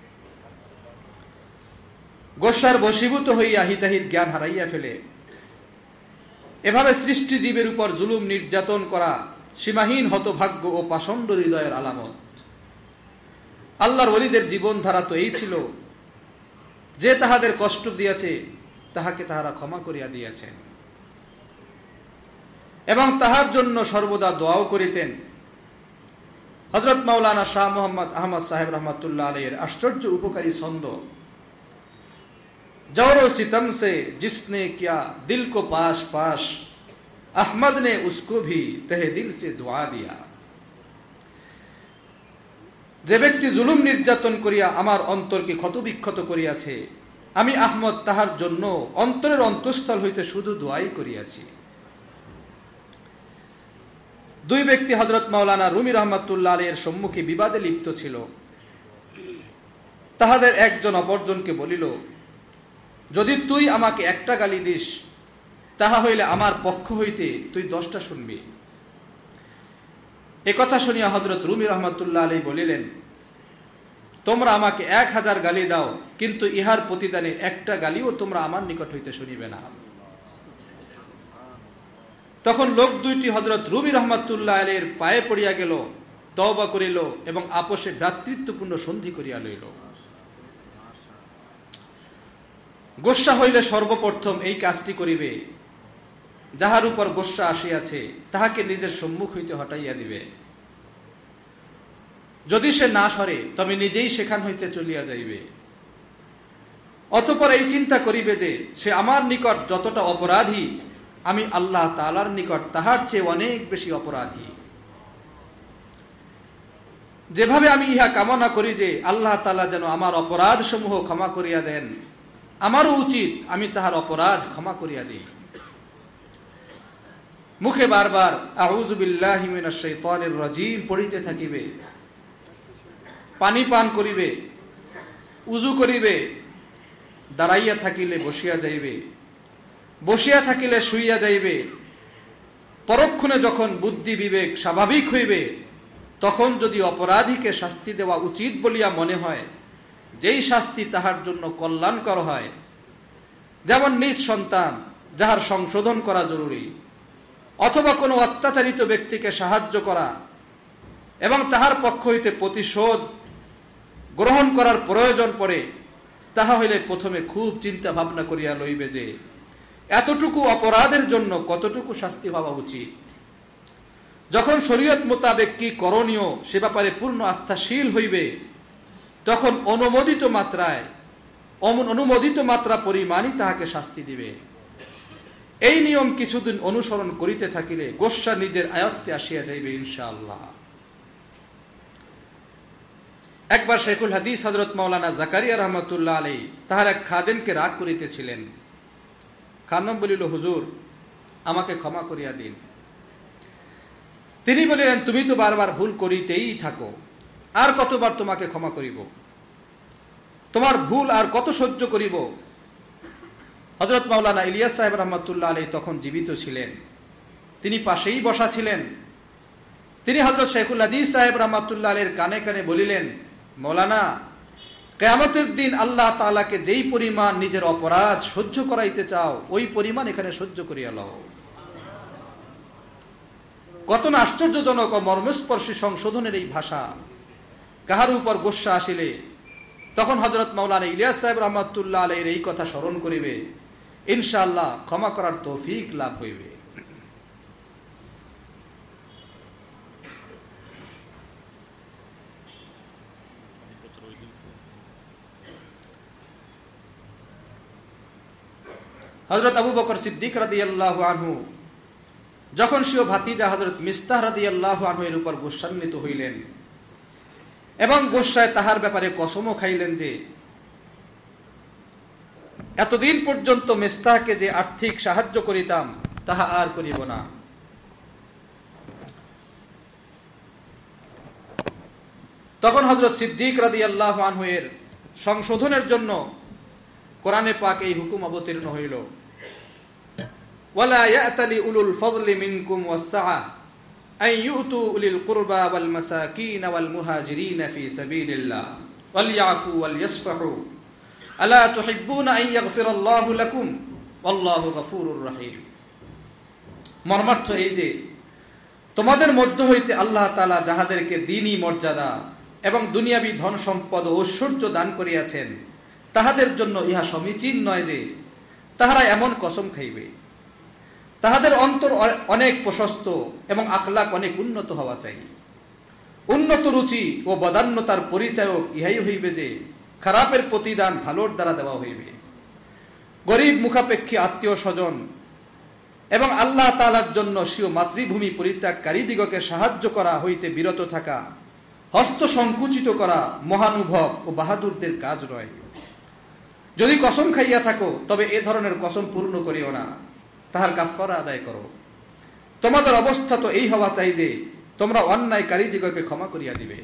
গোস্বার বশীভূত হইয়া হিতাহিত জ্ঞান হারাইয়া ফেলে এভাবে সৃষ্টি জীবের উপর জুলুম নির্যাতন করা সীমাহীন হতভাগ্য ও পাষণ্ড হৃদয়ের আলামত। আল্লাহর ওলিদের জীবনধারা তো এই ছিল, যে তাহাদের কষ্ট দিয়েছে তাহাকে তাহারা ক্ষমা করিয়া দিয়েছেন এবং তাহার জন্য সর্বদা দোয়াও করিতেন। হযরত মাওলানা শাহ মোহাম্মদ আহমদ সাহেব রহমতুল্লাহ আলাইহির আশ্চর্য উপকারী ছন্দ, জওর সিতম সে জিসনে কিয়া দিল কো পাশ পাশ, আহমদ নে উসকো ভি তহে দিল সে দুআ দিয়া। যে ব্যক্তি জুলুম নির্যাতন করিয়া আমার অন্তরকে ক্ষতবিক্ষত করিয়াছে, আমি আহমদ তাহার জন্য অন্তরের অন্তঃস্থল হইতে শুধু দোয়াই করিয়াছি। দুই ব্যক্তি হযরত মাওলানা রুমি রহমাতুল্লাহ আলাইহির সম্মুখে বিবাদে লিপ্ত ছিল। তাহাদের একজন অপরজনকে বলিল, যদি তুই আমাকে একটা গালি দিস, তাহা হইলে আমার পক্ষ হইতে তুই 10টা শুনবি। একথা শুনিয়া হযরত রুমি রহমাতুল্লাহ আলাইহি বলিলেন, তোমরা আমাকে 1000 গালি দাও, কিন্তু ইহার প্রতিদানে একটা গালিও তোমরা আমার নিকট হইতে শুনিবে না। তখন লোক দুইটি হযরত রুমি রহমাতুল্লাহ আলাইহির পায়ে পড়িয়া গেল, তওবা করিল এবং আপোষে ভ্রাতৃত্বপূর্ণ সন্ধি করিয়া লইল। গোস্বা হইলে সর্বপ্রথম এই কাজটি করিবে, যাহার উপর গোস্বা আসিয়াছে তাহাকে নিজের সম্মুখ হইতে হটাইয়া দিবে। যদি সে না সরে তবে নিজেই সেখান হইতে চলিয়া যাইবে। অতঃপর এই চিন্তা করিবে যে সে আমার নিকট যতটা অপরাধী, আমি আল্লাহ তাআলার নিকট তাহার চেয়ে অনেক বেশি অপরাধী। যেভাবে আমি ইহা কামনা করি যে আল্লাহ তাআলা যেন আমার অপরাধ সমূহ ক্ষমা করিয়া দেন, আমারও উচিত আমি তাহার অপরাধ ক্ষমা করিয়া দিই। মুখে বারবার আউযু বিল্লাহি মিনাশ শাইতানির রাজিম পড়িতে থাকিবে, পানি পান করিবে, উজু করিবে, দাঁড়াইয়া থাকিলে বসিয়া যাইবে, বসিয়া থাকিলে শুইয়া যাইবে। পরক্ষণে যখন বুদ্ধি বিবেক স্বাভাবিক হইবে, তখন যদি অপরাধীকে শাস্তি দেওয়া উচিত বলিয়া মনে হয়, যেই শাস্তি তাহার জন্য কল্যাণকর হয়, যেমন নিজ সন্তান যাহার সংশোধন করা জরুরি, অথবা কোনো অত্যাচারিত ব্যক্তিকে সাহায্য করা এবং তাহার পক্ষ হইতে প্রতিশোধ গ্রহণ করার প্রয়োজন পড়ে, তাহা হইলে প্রথমে খুব চিন্তা ভাবনা করিয়া লইবে যে এতটুকু অপরাধের জন্য কতটুকু শাস্তি হওয়া উচিত। যখন শরীয়ত মোতাবেক কি করণীয় সে ব্যাপারে পূর্ণ আস্থাশীল হইবে, তখন অনুমোদিত মাত্রা পরিমাণই তাহাকে শাস্তি দিবে। এই নিয়ম কিছুদিন অনুসরণ করিতে থাকিলে গোস্বা নিজের আয়ত্তে আসিয়া যাইবে ইনশাআল্লাহ। একবার শেখুল হাদিস হযরত মাওলানা জাকারিয়া রহমাতুল্লাহ আলাইহি তাহার এক খাদেমকে রাগ করিতেছিলেন। খাদেম বলিল, হুজুর আমাকে ক্ষমা করিয়া দিন। তিনি বলিলেন, তুমি তো বারবার ভুল করিতেই থাকো, আর কতবার তোমাকে ক্ষমা করিব? তোমার ভুল আর কত সহ্য করিব? হযরত মাওলানা ইলিয়াস সাহেব রহমাতুল্লাহ আলাইহি তখন জীবিত ছিলেন, তিনি পাশেই বসা ছিলেন। তিনি হযরত শেখুল হাদিস সাহেব রহমাতুল্লাহ আলাইহির কানে কানে বলিলেন, মৌলানা, কিয়ামতের দিন আল্লাহ তাআলাকে যেই পরিমাণ নিজের অপরাধ সহ্য করাইতে চাও, ওই পরিমাণ এখানে সহ্য করিয়া লও। কত না আশ্চর্যজনক ও মর্মস্পর্শী সংশোধনের এই ভাষা! কাহার উপর গোস্বা আসিলে তখন হযরত মাওলানা ইলিয়াস সাহেব রহমাতুল্লাহ আলাইহির এই কথা স্মরণ করিবে, ইনশাআল্লাহ ক্ষমা করার তৌফিক লাভ হইবে। হযরত আবু বকর সিদ্দিক রাদিয়াল্লাহু আনহু যখন স্বীয় ভাতিজা হযরত মিস্তাহ রাদিয়াল্লাহু আনহু এর উপর গোস্বান্বিত হইলেন এবং গোস্বায় তাহার ব্যাপারে কসমও খাইলেন যে এতদিন পর্যন্ত মিস্তাহকে যে আর্থিক সাহায্য করিতাম তাহা আর করিব না। তখন হযরত সিদ্দিক রাদিয়াল্লাহু আনহু এর সংশোধনের জন্য কোরআনে পাক এই হুকুম অবতীর্ণ হইল, ওয়ালা ইয়াতালি উলুল ফজলি মিনকুম ওয়াসআ আন ইউতু উলিল কুরবা ওয়াল মাসাকিন ওয়াল মুহাজিরিন ফি সাবিলিল্লাহ ওয়াল ইয়াফু ওয়াল ইয়াসফাহু আলা তুহিব্বুনা আন ইয়াগফিরাল্লাহু লাকুম ওয়াল্লাহু গফুরুর রহিম। মর্মার্থ এই যে তোমাদের মধ্য হইতে আল্লাহ তাআলা যাহাদেরকে দ্বীনি মর্যাদা এবং দুনিয়াবী ধন সম্পদ ও ঐশ্বর্য দান করিয়াছেন তাহাদের জন্য ইহা সমীচীন নয় যে তাহারা এমন কসম খাইবে। তাহাদের অন্তর অনেক প্রশস্ত এবং আখলাক অনেক উন্নত হওয়া চাই। উন্নত রুচি ও বদান্যতার পরিচায়ক ইহাই হইবে যে খারাপের প্রতিদান ভালোর দ্বারা দেওয়া হইবে। গরিব মুখাপেক্ষী আত্মীয় স্বজন এবং আল্লাহ তাআলার জন্য স্বীয় মাতৃভূমি পরিত্যাগকারী দিগকে সাহায্য করা হইতে বিরত থাকা, হস্ত সংকুচিত করা মহানুভব ও বাহাদুরদের কাজ নয়। যদি কসম খাইয়া থাকো তবে এ ধরনের কসম পূর্ণ করিও না, তাহার কাফারা আদায় করো। তোমাদের অবস্থা তো এই হওয়া চাই যে তোমরা অন্যায়কারী দিগকে ক্ষমা করিয়া দিবে।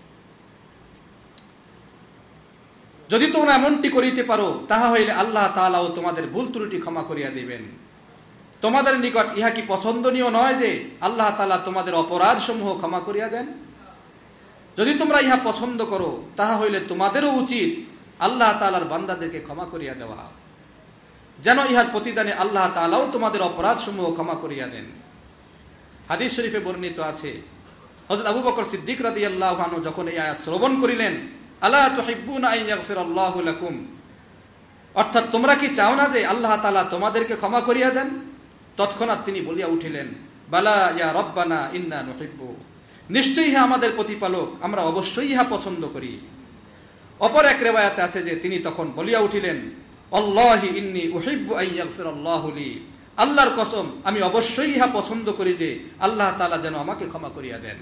যদি তোমরা এমনটি করিতে পারো তাহা হইলে আল্লাহ তাআলাও তোমাদের ভুল ত্রুটি ক্ষমা করিয়া দিবেন। তোমাদের নিকট ইহা কি পছন্দনীয় নয় যে আল্লাহ তাআলা তোমাদের অপরাধ সমূহ ক্ষমা করিয়া দেন? যদি তোমরা ইহা পছন্দ করো তাহা হইলে তোমাদেরও উচিত আল্লাহ তাআলার বান্দাদেরকে ক্ষমা করিয়া দেওয়া, যেন ইহার প্রতিদানে আল্লাহ তাআলাও তোমাদের অপরাধ সমূহ ক্ষমা করিয়া দেন। হাদিস শরীফে বর্ণিত আছে, হযরত আবু বকর সিদ্দিক রাদিয়াল্লাহু আনহু যখন এই আয়াত শ্রবণ করিলেন, আলা তুহিব্বুনা আন ইয়াগফিরাল্লাহু লাকুম, অর্থাৎ তোমরা কি চাও না যে আল্লাহ তাআলা তোমাদেরকে ক্ষমা করিয়া দেন? তৎক্ষণাৎ তিনি বলিয়া উঠিলেন, বালা ইয়া রব্বানা ইন্না নুহিব্বু, নিশ্চয়ই ইহা আমাদের প্রতিপালক, আমরা অবশ্যই ইহা পছন্দ করি। অপর এক রিওয়ায়াতে আছে যে তিনি তখন বলিয়া উঠিলেন, আল্লাহি ইন্নী উহিব্বু আন ইয়াগফিরাল্লাহু লি, আল্লাহর কসম আমি অবশ্যই ইহা পছন্দ করি যে আল্লাহ তাআলা যেন আমাকে ক্ষমা করিয়া দেন।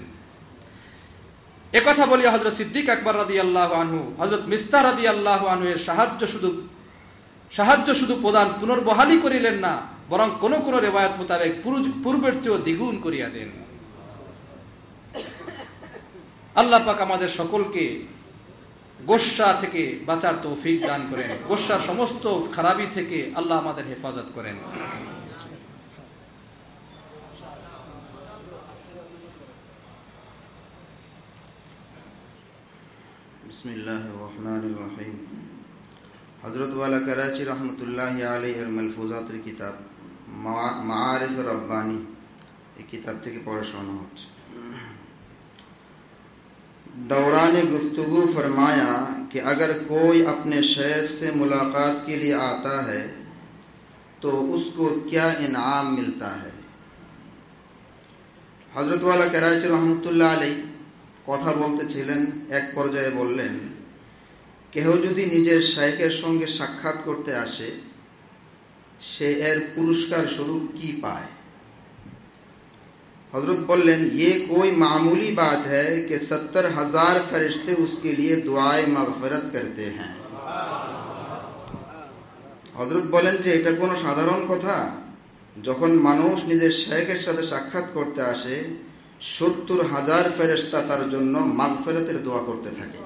একথা বলিয়া হযরত সিদ্দিক আকবর রাদিয়াল্লাহু আনহু হযরত মিস্তাহ রাদিয়াল্লাহু আনহু এর সাহায্য শুধু প্রদান পুনর্বহালই করিলেন না, বরং কোন কোন রিওয়ায়াত মোতাবেক পূর্বের চেয়ে দ্বিগুণ করিয়া দেন। আল্লাহ পাক আমাদের সকলকে গোস্বা থেকে বাঁচার তৌফিক দান করেন। গোস্বার সমস্ত খারাপি থেকে আল্লাহ আমাদের হেফাজত করেন। बिस्मिल्लाहिर रहमानिर रहीम। हज़रत वाला कराची रहमतुल्लाहि अलैहि এর মালফুজাতের किताब माआरिफ रब्बानी এই किताब থেকে পড়া শোনা হচ্ছে। दौरान गुफ्तगू फरमाया कि अगर कोई अपने शेख से मुलाकात के लिए आता है तो उसको क्या इनाम मिलता है। हज़रत वाला कराची रहमतुल्लाह अलैहि কথা বলতেছিলেন, এক পর্যায়ে বললেন, কেহ যদি নিজের শাইখের সঙ্গে সাক্ষাৎ করতে আসে সে এর পুরস্কার স্বরূপ কি পায়। हजरत बोलें, ये कोई मामूली बात है कि 70,000 फरिश्ते उसके लिए दुआए मगफिरत करते हैं। हजरत बोलें যে এটা কোনো সাধারণ কথা, যখন মানুষ নিজের শাইখের সাথে সাক্ষাৎ করতে আসে 70,000 ফেরেশতা তার জন্য মাগফিরাতের দোয়া করতে থাকে।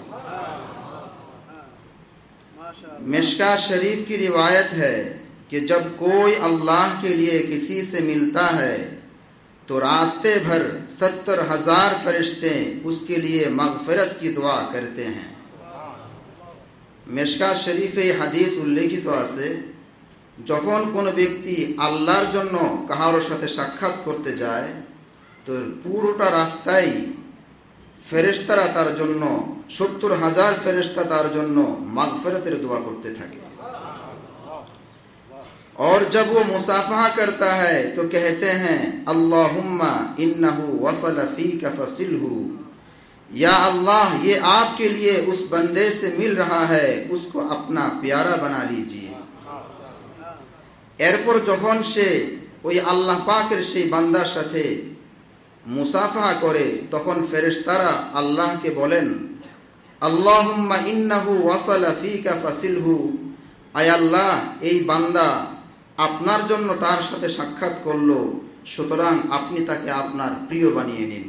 मिशका शरीफ की रिवायत है कि जब कोई अल्लाह के लिए किसी से मिलता है तो रास्ते भर 70,000 फरिश्ते उसके लिए मगफिरत की दुआ करते हैं। मिशका शरीफे হাদিস উল্লেখিত আছে, যখন কোনো ব্যক্তি আল্লাহর জন্য কাহারোর সাথে সাক্ষাৎ করতে যায় তো পুরোটা রাস্তায় ফেরেশতারা তার জন্য 70,000 ফেরেশতা তার জন্য মাগফিরাতের দোয়া করতে থাকে। और जब वो मुसाफहा करता है तो कहते हैं, अल्लाहुम्मा इन्नहु वसल फीका फसिलहु, या अल्लाह ये आपके लिए उस बंदे से मिल रहा है, उसको अपना प्यारा बना लीजिए। এরপর যখন সে ওই আল্লাহ পাকের সেই বান্দার সাথে মুসাফাহা করে তখন ফেরেশতারা আল্লাহকে বলেন, আল্লাহুম্মা ইন্নাহু ওয়াসালা ফিকা ফাসিলহু, আয় আল্লাহ, এই বান্দা আপনার জন্য তার সাথে সাক্ষাৎ করলো, সুতরাং আপনি তাকে আপনার প্রিয় বানিয়ে নিন।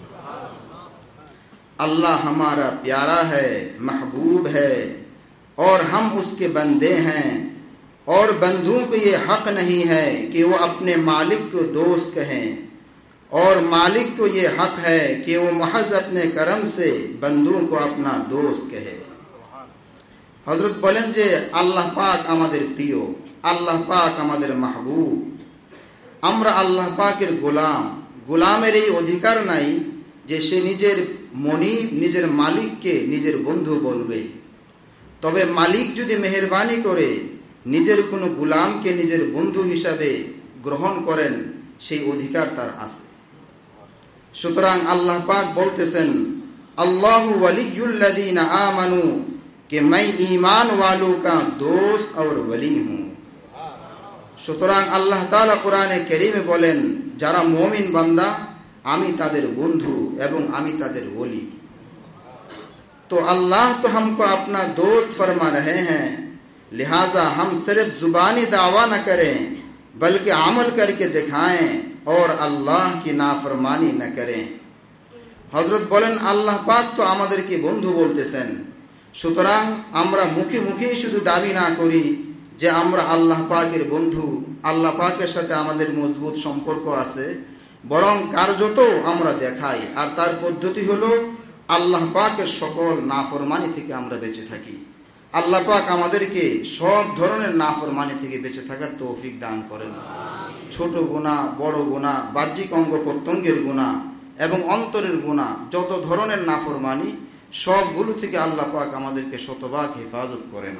अल्लाह हमारा प्यारा है, महबूब है और हम उसके बंदे हैं, और बंदों को ये हक नहीं है कि वो अपने मालिक को दोस्त कहें, और मालिक को ये हक है कि वो महज अपने करम से बंदों को अपना दोस्त कहे। हजरत बोलें जे अल्लाह पाक आमादेर प्रिय, अल्लाह पाक आमादेर महबूब, আমরা আল্লাহ পাকের গোলাম। গোলামের এই অধিকার নাই যে সে নিজের মনিব, নিজের মালিককে নিজের বন্ধু বলবে। তবে মালিক যদি মেহেরবানি করে নিজের কোনো গোলামকে নিজের বন্ধু হিসাবে গ্রহণ করেন, সেই অধিকার তার আছে। সুতরাং আল্লাহ পাক বলতেছেন, আল্লাহু ওয়ালিয়ুল্লাযীনা আমানু, कि मैं ईमान वालों का दोस्त और वली हूँ। সুতরাং আল্লাহ তাআলা কোরআনে কারীমে বলেন, যারা মুমিন বান্দা আমি তাদের বন্ধু এবং আমি তাদের ওলি। तो अल्लाह तो हमको अपना दोस्त फरमा रहे हैं, लिहाजा हम सिर्फ जुबानी दावा न करें बल्कि अमल करके दिखाएं और अल्लाह की नाफरमानी न करें। হযরত বলেন আল্লাহ পাক তো আমাদেরকে বন্ধু বলতেছেন, সুতরাং আমরা মুখে মুখে শুধু দাবি না করি যে আমরা আল্লাহ পাকের বন্ধু, আল্লাহ পাকের সাথে আমাদের মজবুত সম্পর্ক আছে, বরং কার্যত আমরা দেখাই। আর তার পদ্ধতি হলো আল্লাহ পাকের সকল নাফরমানি থেকে আমরা বেঁচে থাকি। আল্লাহ পাক আমাদেরকে সব ধরনের নাফরমানি থেকে বেঁচে থাকার তৌফিক দান করেন। ছোট গুনাহ, বড় গুনাহ, বাহ্যিক অঙ্গ প্রত্যঙ্গের গুনাহ এবং অন্তরের গুনাহ, যত ধরনের নাফরমানি সবগুলো থেকে আল্লাহ পাক আমাদেরকে শতভাগ হেফাজত করেন।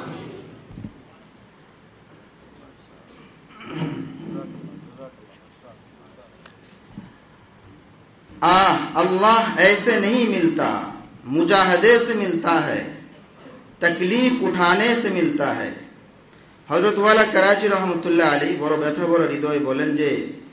अल्लाह ऐसे नहीं मिलता, मुजाहदे से मिलता है, तकलीफ उठाने से मिलता है। हजरत वाला कराची रहमतुल्लाह अलैहि बड़ व्यथा बड़ हृदय बोलें जे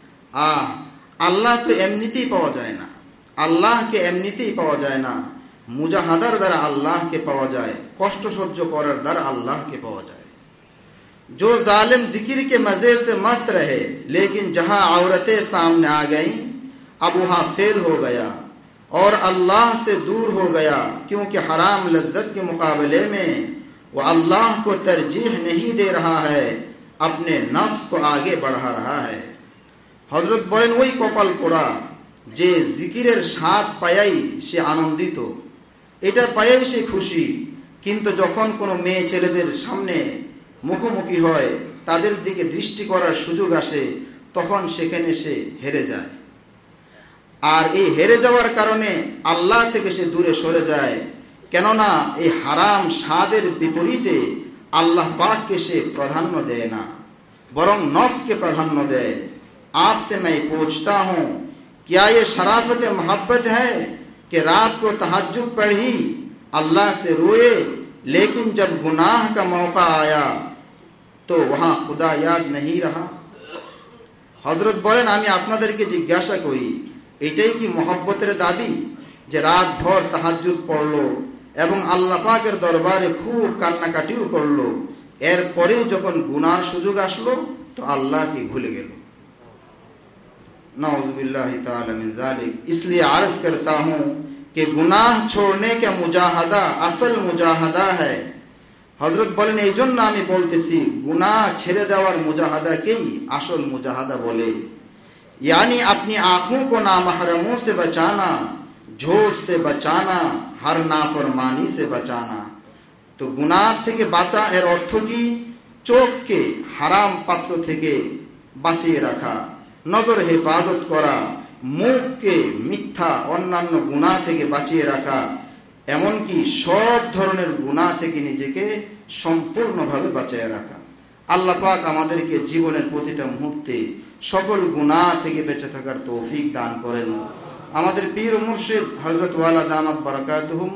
আল্লাহ তো এমনিতেই পাওয়া যায় না, আল্লাহকে এমনিতেই পাওয়া যায় না, মুজাহাদার দ্বারা আল্লাহকে পাওয়া যায়, কষ্ট সহ্য করার দ্বারা আল্লাহকে পাওয়া যায়। जो जालिम जिक्र के मजे से मस्त रहे लेकिन जहां औरतें सामने आ गईं अब वहां फेल हो गया और अल्लाह से दूर हो गया, क्योंकि हराम लज्जत के मुकाबले में वो अल्लाह को तरजीह नहीं दे रहा है, अपने नफ्स को आगे बढ़ा रहा है। हजरत बोलें वही कपाल पोड़ा যে জিকিরের স্বাদ পায়াই সে আনন্দিত, এটা পায়াই সে খুশি, কিন্তু যখন কোনো মেয়ে ছেলেদের সামনে মুখোমুখি হয়, তাদের দিকে দৃষ্টি করার সুযোগ আসে, তখন সেখানে সে হেরে যায়। আর এই হেরে যাওয়ার কারণে আল্লাহ থেকে সে দূরে সরে যায়, কেননা এই হারাম স্বাদের বিপরীতে আল্লাহ পাককে সে প্রাধান্য দেয় না, বরং নফসকে প্রাধান্য দেয়। आपसे मैं पूछता हूँ, क्या ये शराफत मोहब्बत है कि रात को तहज्जुद पढ़ी, अल्लाह से रोए, लेकिन जब गुनाह का मौका आया तो वहाँ खुदा याद नहीं रहा। हजरत बोलें আমি আপনাদেরকে জিজ্ঞাসা করি, এটাই কি মোহব্বতের দাবি যে রাত ভর তাহাজ্জুদ পড়লো এবং আল্লাহ পাকের দরবারে খুব কান্নাকাটিও করলো, এরপরেও যখন গুনার সুযোগ আসলো তো আল্লাহকে ভুলে গেল? नाउज़ुबिल्लाहि ताला मिन ज़ालिक। इसलिए अर्ज करता हूँ कि गुनाह छोड़ने का मुजाहदा असल मुजाहदा है। हजरत बोलें এই জন্য আমি বলতেছি गुनाह ছেড়ে देवार मुजाहदाকেই আসল मुजाहदा बोले, यानी अपनी आँखों को नामहरमों से बचाना, झूठ से बचाना, हर नाफरमानी से बचाना। तो गुनाह থেকে বাঁচা এর অর্থ কি? চোখকে হারাম পাত্র থেকে বাঁচিয়ে রাখা, নজর হেফাজত করা, মুখকে মিথ্যা অন্যান্য গুনাহ থেকে বাঁচিয়ে রাখা, এমনকি সব ধরনের গুনাহ থেকে নিজেকে সম্পূর্ণভাবে বাঁচিয়ে রাখা। আল্লাহ পাক আমাদেরকে জীবনের প্রতিটা মুহূর্তে সকল গুনাহ থেকে বেঁচে থাকার তৌফিক দান করেন। আমাদের পীর ও মুর্শিদ হযরত ওয়ালা দামাত বারাকাতুহুম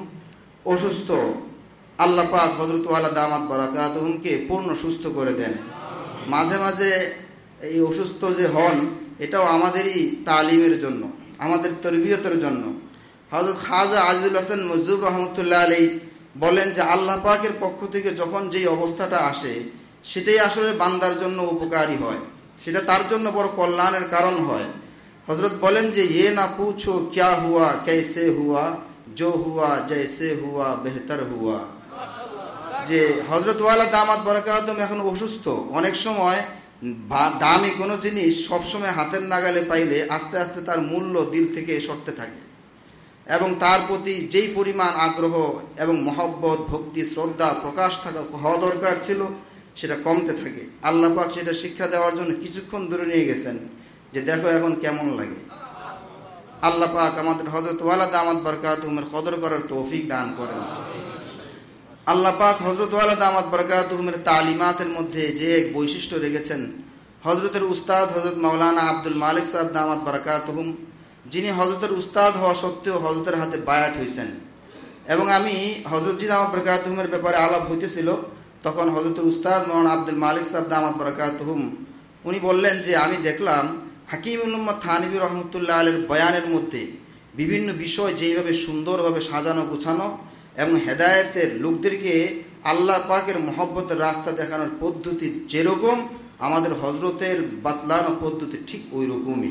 অসুস্থ, আল্লাহ পাক হযরত ওয়ালা দামাত বারাকাতুহুমকে পূর্ণ সুস্থ করে দেন মাঝে মাঝে এই অসুস্থ যে হন, এটাও আমাদেরই তালিমের জন্য, আমাদের তরবিয়তের জন্য। হযরত খাজা আজিজুল হাসান মজজুব রহমতুল্লাহ আলাইহি বলেন যে আল্লাহ পাকের পক্ষ থেকে যখন যেই অবস্থাটা আসে সেটাই আসলে বান্দার জন্য উপকারী হয়, সেটা তার জন্য বড় কল্যাণের কারণ হয়। হযরত বলেন যে ইয়ে না পুছো ক্যা হুয়া कैसे হুয়া, जो হুয়া जैसे হুয়া বেহতর হুয়া। যে হযরত ওয়ালা দামাত বারাকাতুহুম এখন অসুস্থ, অনেক সময় দামি কোনো জিনিস সবসময় হাতের নাগালে পাইলে আস্তে আস্তে তার মূল্য দিল থেকে সরতে থাকে এবং তার প্রতি যেই পরিমাণ আগ্রহ এবং মহব্বত, ভক্তি, শ্রদ্ধা প্রকাশ হওয়া দরকার ছিল সেটা কমতে থাকে। আল্লাহ পাক সেটা শিক্ষা দেওয়ার জন্য কিছুক্ষণ দূরে নিয়ে গেছেন যে দেখো এখন কেমন লাগে। আল্লাহ পাক আমাদের হযরত ওয়ালা দামাত বারাকাতুহুমের কদর করার তৌফিক দান করেন। আল্লাহ পাক হযরত ওয়ালা দামাত বারাকাতুহুমের তালিমাতের মধ্যে যে এক বৈশিষ্ট্য রেখেছেন, হযরতের উস্তাদ হযরত মাওলানা আব্দুল মালিক সাহেব দামাত বারাকাতুহুম, যিনি হযরতের উস্তাদ হওয়া সত্ত্বেও হযরতের হাতে বায়াত হয়েছেন। এবং আমি হযরতজি দামাত বারাকাতুহুমের ব্যাপারে আলাপ হইতেছিল, তখন হযরতের উস্তাদ মাওলানা আব্দুল মালিক সাহেব দামাত বারাকাতুহুম উনি বললেন যে আমি দেখলাম হাকিমুল উম্মাহ থানভী রহমতুল্লাহ আলাইহির বয়ানের মধ্যে বিভিন্ন বিষয় যেইভাবে সুন্দরভাবে সাজানো গোছানো এবং হেদায়েতের লোকদেরকে আল্লাহ পাকের মহব্বতের রাস্তা দেখানোর পদ্ধতি যেরকম, আমাদের হযরতের বাতলানো পদ্ধতি ঠিক ওই রকমই।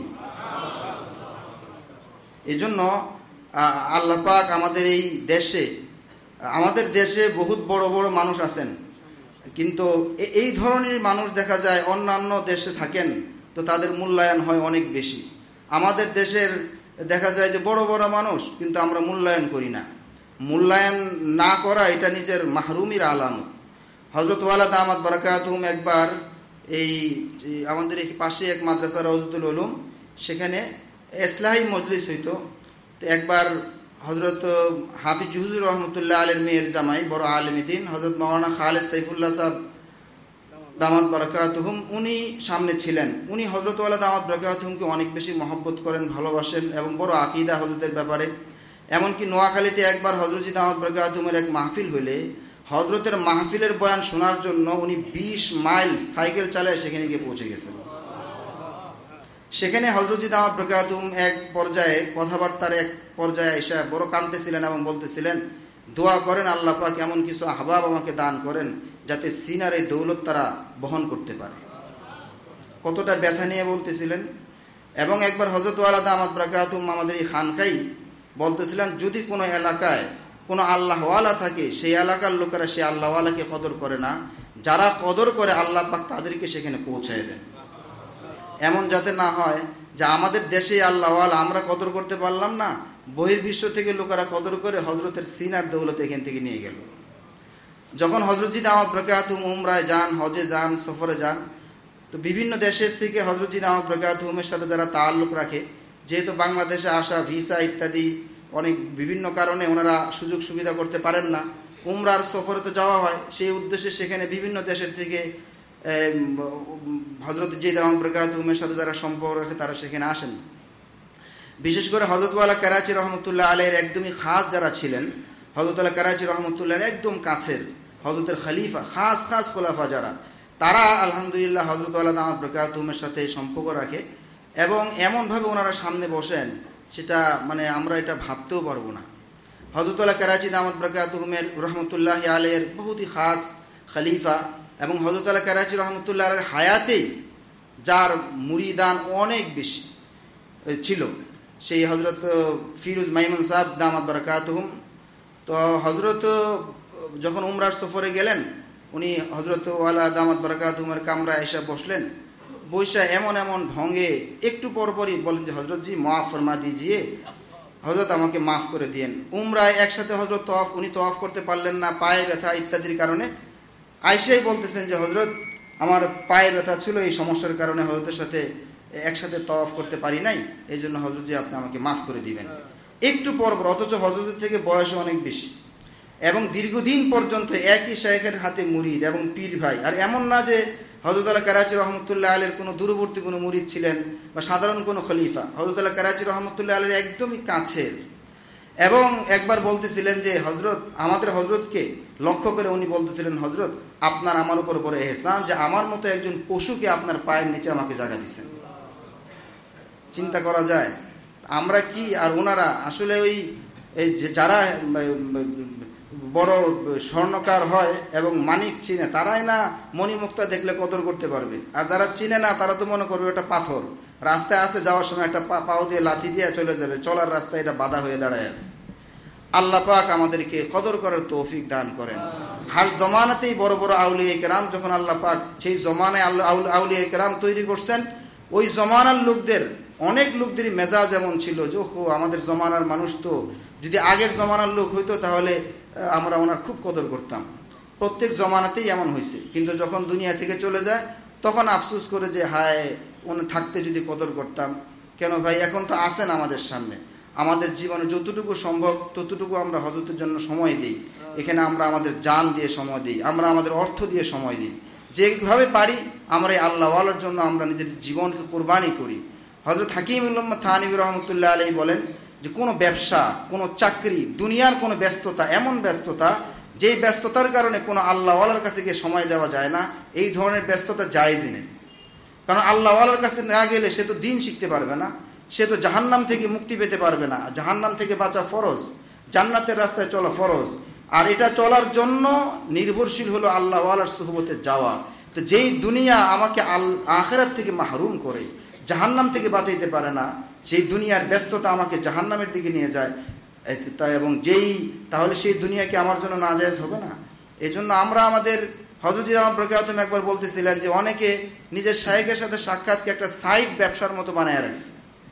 এই জন্য আল্লাহ পাক আমাদের দেশে বহুত বড় বড় মানুষ আছেন, কিন্তু এই ধরনের মানুষ দেখা যায় অন্যান্য দেশে থাকেন তো তাদের মূল্যায়ন হয় অনেক বেশি। আমাদের দেশের দেখা যায় যে বড় বড় মানুষ, কিন্তু আমরা মূল্যায়ন করি না। মূল্যায়ন না করা এটা নিজের মাহরুমির আলামত। হযরত ওয়ালা দামাত বারাকাতুহুম একবার এই আমাদের এই পাশে এক মাদ্রাসা রওজাতুল উলুম, সেখানে ইসলাহি মজলিস হইতো। তো একবার হযরত হাফিজ হুজুর রহমতুল্লাহ আলাইহির মেয়ের জামাই বড় আলেম দ্বীন হযরত মাওলানা খালেদ সাইফুল্লাহ সাহেব দামাত বারাকাতুহুম উনি সামনে ছিলেন। উনি হযরত ওয়ালা দামাত বারাকাতুহুমকে অনেক বেশি মহব্বত করেন, ভালোবাসেন এবং বড় আকীদা হযরতের ব্যাপারে। এমনকি নোয়াখালীতে একবার হযরতজি দামাত বারাকাতুহুমের এক মাহফিল হইলে হযরতের মাহফিলের বয়ান শোনার জন্য উনি 20 মাইল সাইকেল চালায় সেখানে গিয়ে পৌঁছে গেছেন। সেখানে হযরতজি দামাত বারাকাতুহুম এক পর্যায়ে কথাবার্তার এক পর্যায়ে এসে বড় কাঁদতেছিলেন এবং বলতেছিলেন, দোয়া করেন আল্লাহ পাক এমন কিছু আহবাব আমাকে দান করেন যাতে সিনার এই দৌলত তারা বহন করতে পারে। কতটা ব্যথা নিয়ে বলতেছিলেন। এবং একবার হযরত ওয়ালা দামাত বারাকাতুহুম আমাদের এই খানকাই বলতেছিলেন, যদি কোনো এলাকায় কোনো আল্লাহওয়ালা থাকে সেই এলাকার লোকেরা সে আল্লাহওয়ালাকে কদর করে না, যারা কদর করে আল্লাহ পাক তাদেরকে সেখানে পৌঁছায় দেন। এমন যাতে না হয় যে আমাদের দেশে আল্লাহওয়ালা আমরা কদর করতে পারলাম না, বহির্বিশ্ব থেকে লোকেরা কদর করে হযরতের সিনার দৌলত এখান থেকে নিয়ে গেল। যখন হযরতজি দামাত বারাকাতুহুম উমরায় যান, হজে যান, সফরে যান, তো বিভিন্ন দেশের থেকে হযরতজি দামাত বারাকাতুহুমের সাথে যারা তাআল্লুক রাখে, যেহেতু বাংলাদেশে আসা ভিসা ইত্যাদি অনেক বিভিন্ন কারণে ওনারা সুযোগ সুবিধা করতে পারেন না, উমরার সফরে তো যাওয়া হয়, সেই উদ্দেশ্যে সেখানে বিভিন্ন দেশের থেকে হযরতজি দামাত বারাকাতুহুমের সাথে যারা সম্পর্ক রাখে তারা সেখানে আসেন। বিশেষ করে হযরত ওয়ালা কারাচি রহমতুল্লাহ আলাইহির একদমই খাস যারা ছিলেন, হযরত ওয়ালা কারাচি রহমতুল্লাহ একদম কাছের হযরতের খলিফা, খাস খোলাফা যারা, তারা আলহামদুলিল্লাহ হযরত ওয়ালা দামাত বারাকাতুহুমের সাথে সম্পর্ক রাখে এবং এমনভাবে ওনারা সামনে বসেন সেটা মানে আমরা এটা ভাবতেও পারবো না। হযরত ওয়ালা কারাচি দামাত বারাকাতুহুমের রহমতুল্লাহ আলাইহির বহুতই খাস খলিফা এবং হযরত ওয়ালা কারাচি রহমতুল্লাহ আলাইহির হায়াতেই যার মুরিদান অনেক বেশি ছিল, সেই হযরত ফিরোজ মাইমুন সাহেব দামাত বারাকাতুহুম। তো হযরত যখন উমরার সফরে গেলেন, উনি হযরত ওয়ালা দামাত বারাকাতুহুমের কামরায় এসে বসলেন। বৈশা এমন ঢঙ্গে একটু পরপরই বলেন যে হযরতজি মাফ ফরমা দিজিয়ে, হযরত আমাকে মাফ করে দিয়েন। উমরায় একসাথে হযরত উনি তওয়াফ করতে পারলেন না পায়ে ব্যথা ইত্যাদির কারণে, আইসাই বলতেছেন যে হযরত আমার পায়ে ব্যথা ছিল, এই সমস্যার কারণে হযরতের সাথে একসাথে তওয়াফ করতে পারি নাই, এই জন্য হযরতজি আপনি আমাকে মাফ করে দিবেন। একটু পরপর, অথচ হযরতের থেকে বয়স অনেক বেশি এবং দীর্ঘদিন পর্যন্ত একই শায়েখের হাতে মুরিদ এবং পীর ভাই। আর এমন না যে হযরত ওয়ালা কারাচি রহমতুল্লাহ আলাইহির কোনো দূরবর্তী কোনো মুরিদ ছিলেন বা সাধারণ কোনো খলিফা, হযরত ওয়ালা কারাচি রহমতুল্লাহ আলাইহির একদমই কাছের এবং একবার বলতেছিলেন যে হজরত, আমাদের হজরতকে লক্ষ্য করে উনি বলতেছিলেন, হজরত আপনার আমার উপর বড় এহসান যে আমার মতো একজন পশুকে আপনার পায়ের নিচে আমাকে জায়গা দিচ্ছেন। চিন্তা করা যায় আমরা কি আর ওনারা আসলে ওই যারা বড় স্বর্ণকার হয় এবং মানিক চিনে তারাই না মণিমুক্তা দেখলে কদর করতে পারবে, আর যারা চিনে না তারা তো মনে করবে এটা পাথর, রাস্তায় আসে যাওয়ার সময় একটা পাও দিয়ে লাথি দিয়ে চলে যাবে, চলার রাস্তায় এটা বাধা হয়ে দাঁড়ায় আছে। আল্লাহ পাক আমাদেরকে কদর করার তৌফিক দান করেন। হার জমানাতেই বড় বড় আউলিয়া কেরাম, যখন আল্লাহ পাক সেই জমানায় আউলিয়া কেরাম তৈরি করছেন, ওই জমানার লোকদের অনেক লোকদেরই মেজাজ এমন ছিল যে আমাদের জমানার মানুষ তো যদি আগের জমানার লোক হইতো তাহলে আমরা ওনার খুব কদর করতাম। প্রত্যেক জমানাতেই এমন হয়েছে, কিন্তু যখন দুনিয়া থেকে চলে যায় তখন আফসোস করে যে হায় উনি থাকতে যদি কদর করতাম। কেন ভাই, এখন তো আসেন আমাদের সামনে, আমাদের জীবনে যতটুকু সম্ভব ততটুকু আমরা হজরতের জন্য সময় দিই। এখানে আমরা আমাদের জান দিয়ে সময় দিই, আমরা আমাদের অর্থ দিয়ে সময় দিই, যেভাবে পারি আমরা এই আল্লাহওয়ালার জন্য আমরা নিজের জীবনকে কোরবানি করি। হজরত হাকিমুল উম্মাহ থানভী রহমতুল্লাহ আলাইহি বলেন যে কোনো ব্যবসা, কোনো চাকরি, দুনিয়ার কোনো ব্যস্ততা, এমন ব্যস্ততা যেই ব্যস্ততার কারণে কোনো আল্লাহওয়ালার কাছে গিয়ে সময় দেওয়া যায় না, এই ধরনের ব্যস্ততা জায়েজই নেই। কারণ আল্লাহওয়ালার কাছে না গেলে সে তো দিন শিখতে পারবে না, সে তো জাহান্নাম থেকে মুক্তি পেতে পারবে না। জাহান্নাম থেকে বাঁচা ফরজ, জান্নাতের রাস্তায় চলা ফরজ, আর এটা চলার জন্য নির্ভরশীল হলো আল্লাহওয়ালার সুহবতে যাওয়া। তো যেই দুনিয়া আমাকে আখিরাত থেকে মাহরুম করে, জাহান্নাম থেকে বাঁচাইতে পারে না, সেই দুনিয়ার ব্যস্ততা আমাকে জাহান্নামের দিকে নিয়ে যায়, এবং তাহলে সেই দুনিয়াকে আমার জন্য নাজায়েজ হবে না। এই জন্য আমরা আমাদের হযরত ইমাম বরকাতুম একবার বলতেছিলেন যে অনেকে নিজের শায়েখের সাথে সাক্ষাৎকে একটা সাইড ব্যবসার মতো বানায় রাখছে।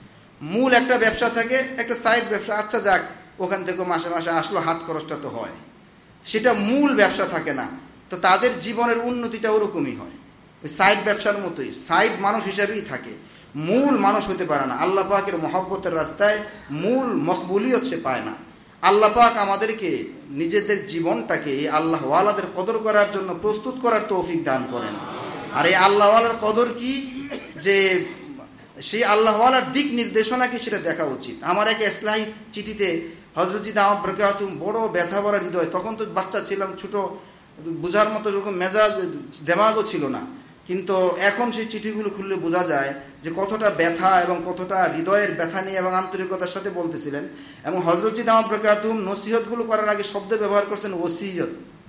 মূল একটা ব্যবসা থাকে, একটা সাইড ব্যবসা, আচ্ছা যাক ওখান থেকে মাসে মাসে আসলো, হাত খরচটা তো হয়, সেটা মূল ব্যবসা থাকে না। তো তাদের জীবনের উন্নতিটা ওরকমই হয়, ওই সাইড ব্যবসার মতোই, সাইড মানুষ হিসাবেই থাকে, মূল মানুষ হতে পারে না। আল্লাহ পাকের মহব্বতের রাস্তায় মূল মকবুলিয়ত সে পায় না। আল্লাহ পাক আমাদেরকে নিজেদের জীবনটাকে এই আল্লাহওয়ালাদের কদর করার জন্য প্রস্তুত করার তৌফিক দান করেন। আর এই আল্লাহওয়ালার কদর কি, যে সেই আল্লাহওয়ালার দিক নির্দেশনা কি সেটা দেখা উচিত। আমার এক ইসলাহি চিঠিতে হযরত ইমাম বরকাতুম বড় ব্যথা ভরা হৃদয়, তখন তো বাচ্চা ছিলাম, ছোট, বোঝার মতো এরকম মেজাজ দেমাগও ছিল না, কিন্তু এখন সেই চিঠিগুলো খুললে বোঝা যায় যে কতটা ব্যথা এবং কতটা হৃদয়ের ব্যথা নিয়ে এবং আন্তরিকতার সাথে বলতেছিলেন। এবং হযরত ইমাম বরকাতুম নসিহতগুলো করার আগে শব্দ ব্যবহার করছেন ওসিয়ত,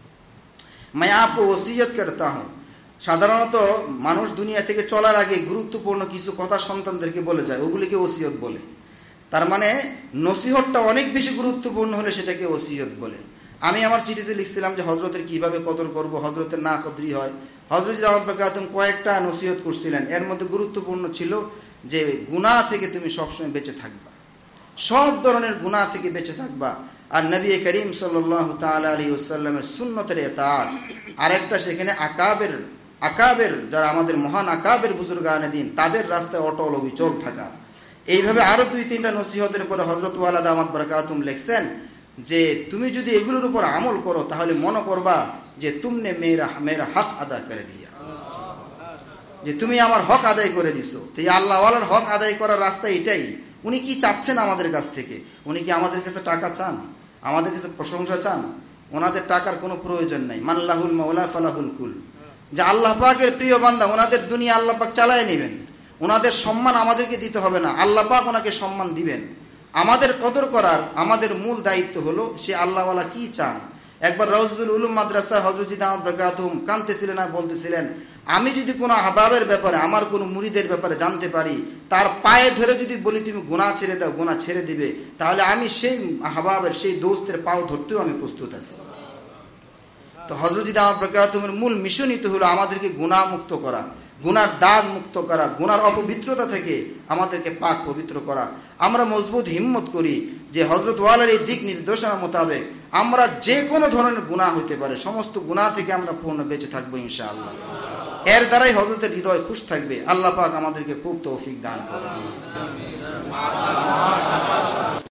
मैं आपको ওসিয়ত करता हूं। সাধারণত মানুষ দুনিয়া থেকে চলার আগে গুরুত্বপূর্ণ কিছু কথা সন্তানদেরকে বলে যায়, ওগুলিকে ওসিয়ত বলে। তার মানে নসিহতটা অনেক বেশি গুরুত্বপূর্ণ হলে সেটাকে ওসিয়ত বলে। আমি আমার চিঠিতে লিখছিলাম যে হজরতের কিভাবে কদর করব, হজরতের না কদরি হয়। হযরত ইমাম বরকাতুম কয়েকটা নসিহত করছিলেন, এর মধ্যে গুরুত্বপূর্ণ ছিল যে গুনাহ থেকে তুমি সবসময় বেঁচে থাকবা, সব ধরনের গুনাহ থেকে বেঁচে থাকবা, আর নবী করিম সাল্লাল্লাহু তাআলা আলাইহি ওয়াসাল্লামের সুন্নতের ইতাআত। আরেকটা সেখানে আকাবের যারা আমাদের মহান আকাবের বুজুর্গানে দিন, তাদের রাস্তায় অটল অবিচল থাকা। এইভাবে আরো 2-3টা নসিহতের পরে হযরত ওয়ালা দামাত বরকাতুম লিখছেন যে তুমি যদি এগুলোর উপর আমল করো তাহলে মনে করবা যে তুমনে মেরা হক আদা করে দিয়া, যে তুমি আমার হক আদায় করে দিছো। তো এই আল্লাহওয়ালার হক আদায় করার রাস্তা এটাই। উনি কি চাচ্ছেন আমাদের কাছ থেকে? উনি কি আমাদের কাছে টাকা চান, আমাদের কাছে প্রশংসা চান? ওনাদের টাকার কোনো প্রয়োজন নাই। মাল্লাহুল মাওলা ফালাহুল কুল, যে আল্লাহ পাকের প্রিয় বান্দা, ওনাদের দুনিয়া আল্লাহ পাক চালায় নেবেন, ওনাদের সম্মান আমাদেরকে দিতে হবে না, আল্লাহ পাক ওনাকে সম্মান দিবেন। আমাদের কদর করার আমাদের মূল দায়িত্ব হলো সে আল্লাহওয়ালা কি চান। একবার রাউজাতুল উলুম মাদ্রাসা হযরত ইমাম বরকাতুম কাঁদতেছিলেন আর বলতেছিলেন, আমি যদি কোনো আহবাবের ব্যাপারে, আমার কোনো মুরিদের ব্যাপারে জানতে পারি, তার পায়ে ধরে যদি বলি তুমি গুনাহ ছেড়ে দাও, গুনাহ ছেড়ে দিবে, তাহলে আমি সেই আহবাবের, সেই দোস্তের পাও ধরতেও আমি প্রস্তুত আছি। তো হযরত ইমাম বরকাতুমের মূল মিশনই তো হলো আমাদেরকে গুনাহ মুক্ত করা, গুনার দাগ মুক্ত করা, গুনার অপবিত্রতা থেকে আমাদেরকে পাক পবিত্র করা। আমরা মজবুত হিম্মত করি যে হযরত ওয়ালার এই দিক নির্দেশনা মোতাবেক আমরা যে কোনো ধরনের গুনাহ হইতে পারে, সমস্ত গুনাহ থেকে আমরা পূর্ণ বেঁচে থাকবো ইনশাআল্লাহ। এর দ্বারাই হযরতের হৃদয় খুশ থাকবে। আল্লাহ পাক আমাদেরকে খুব তৌফিক দান করেন।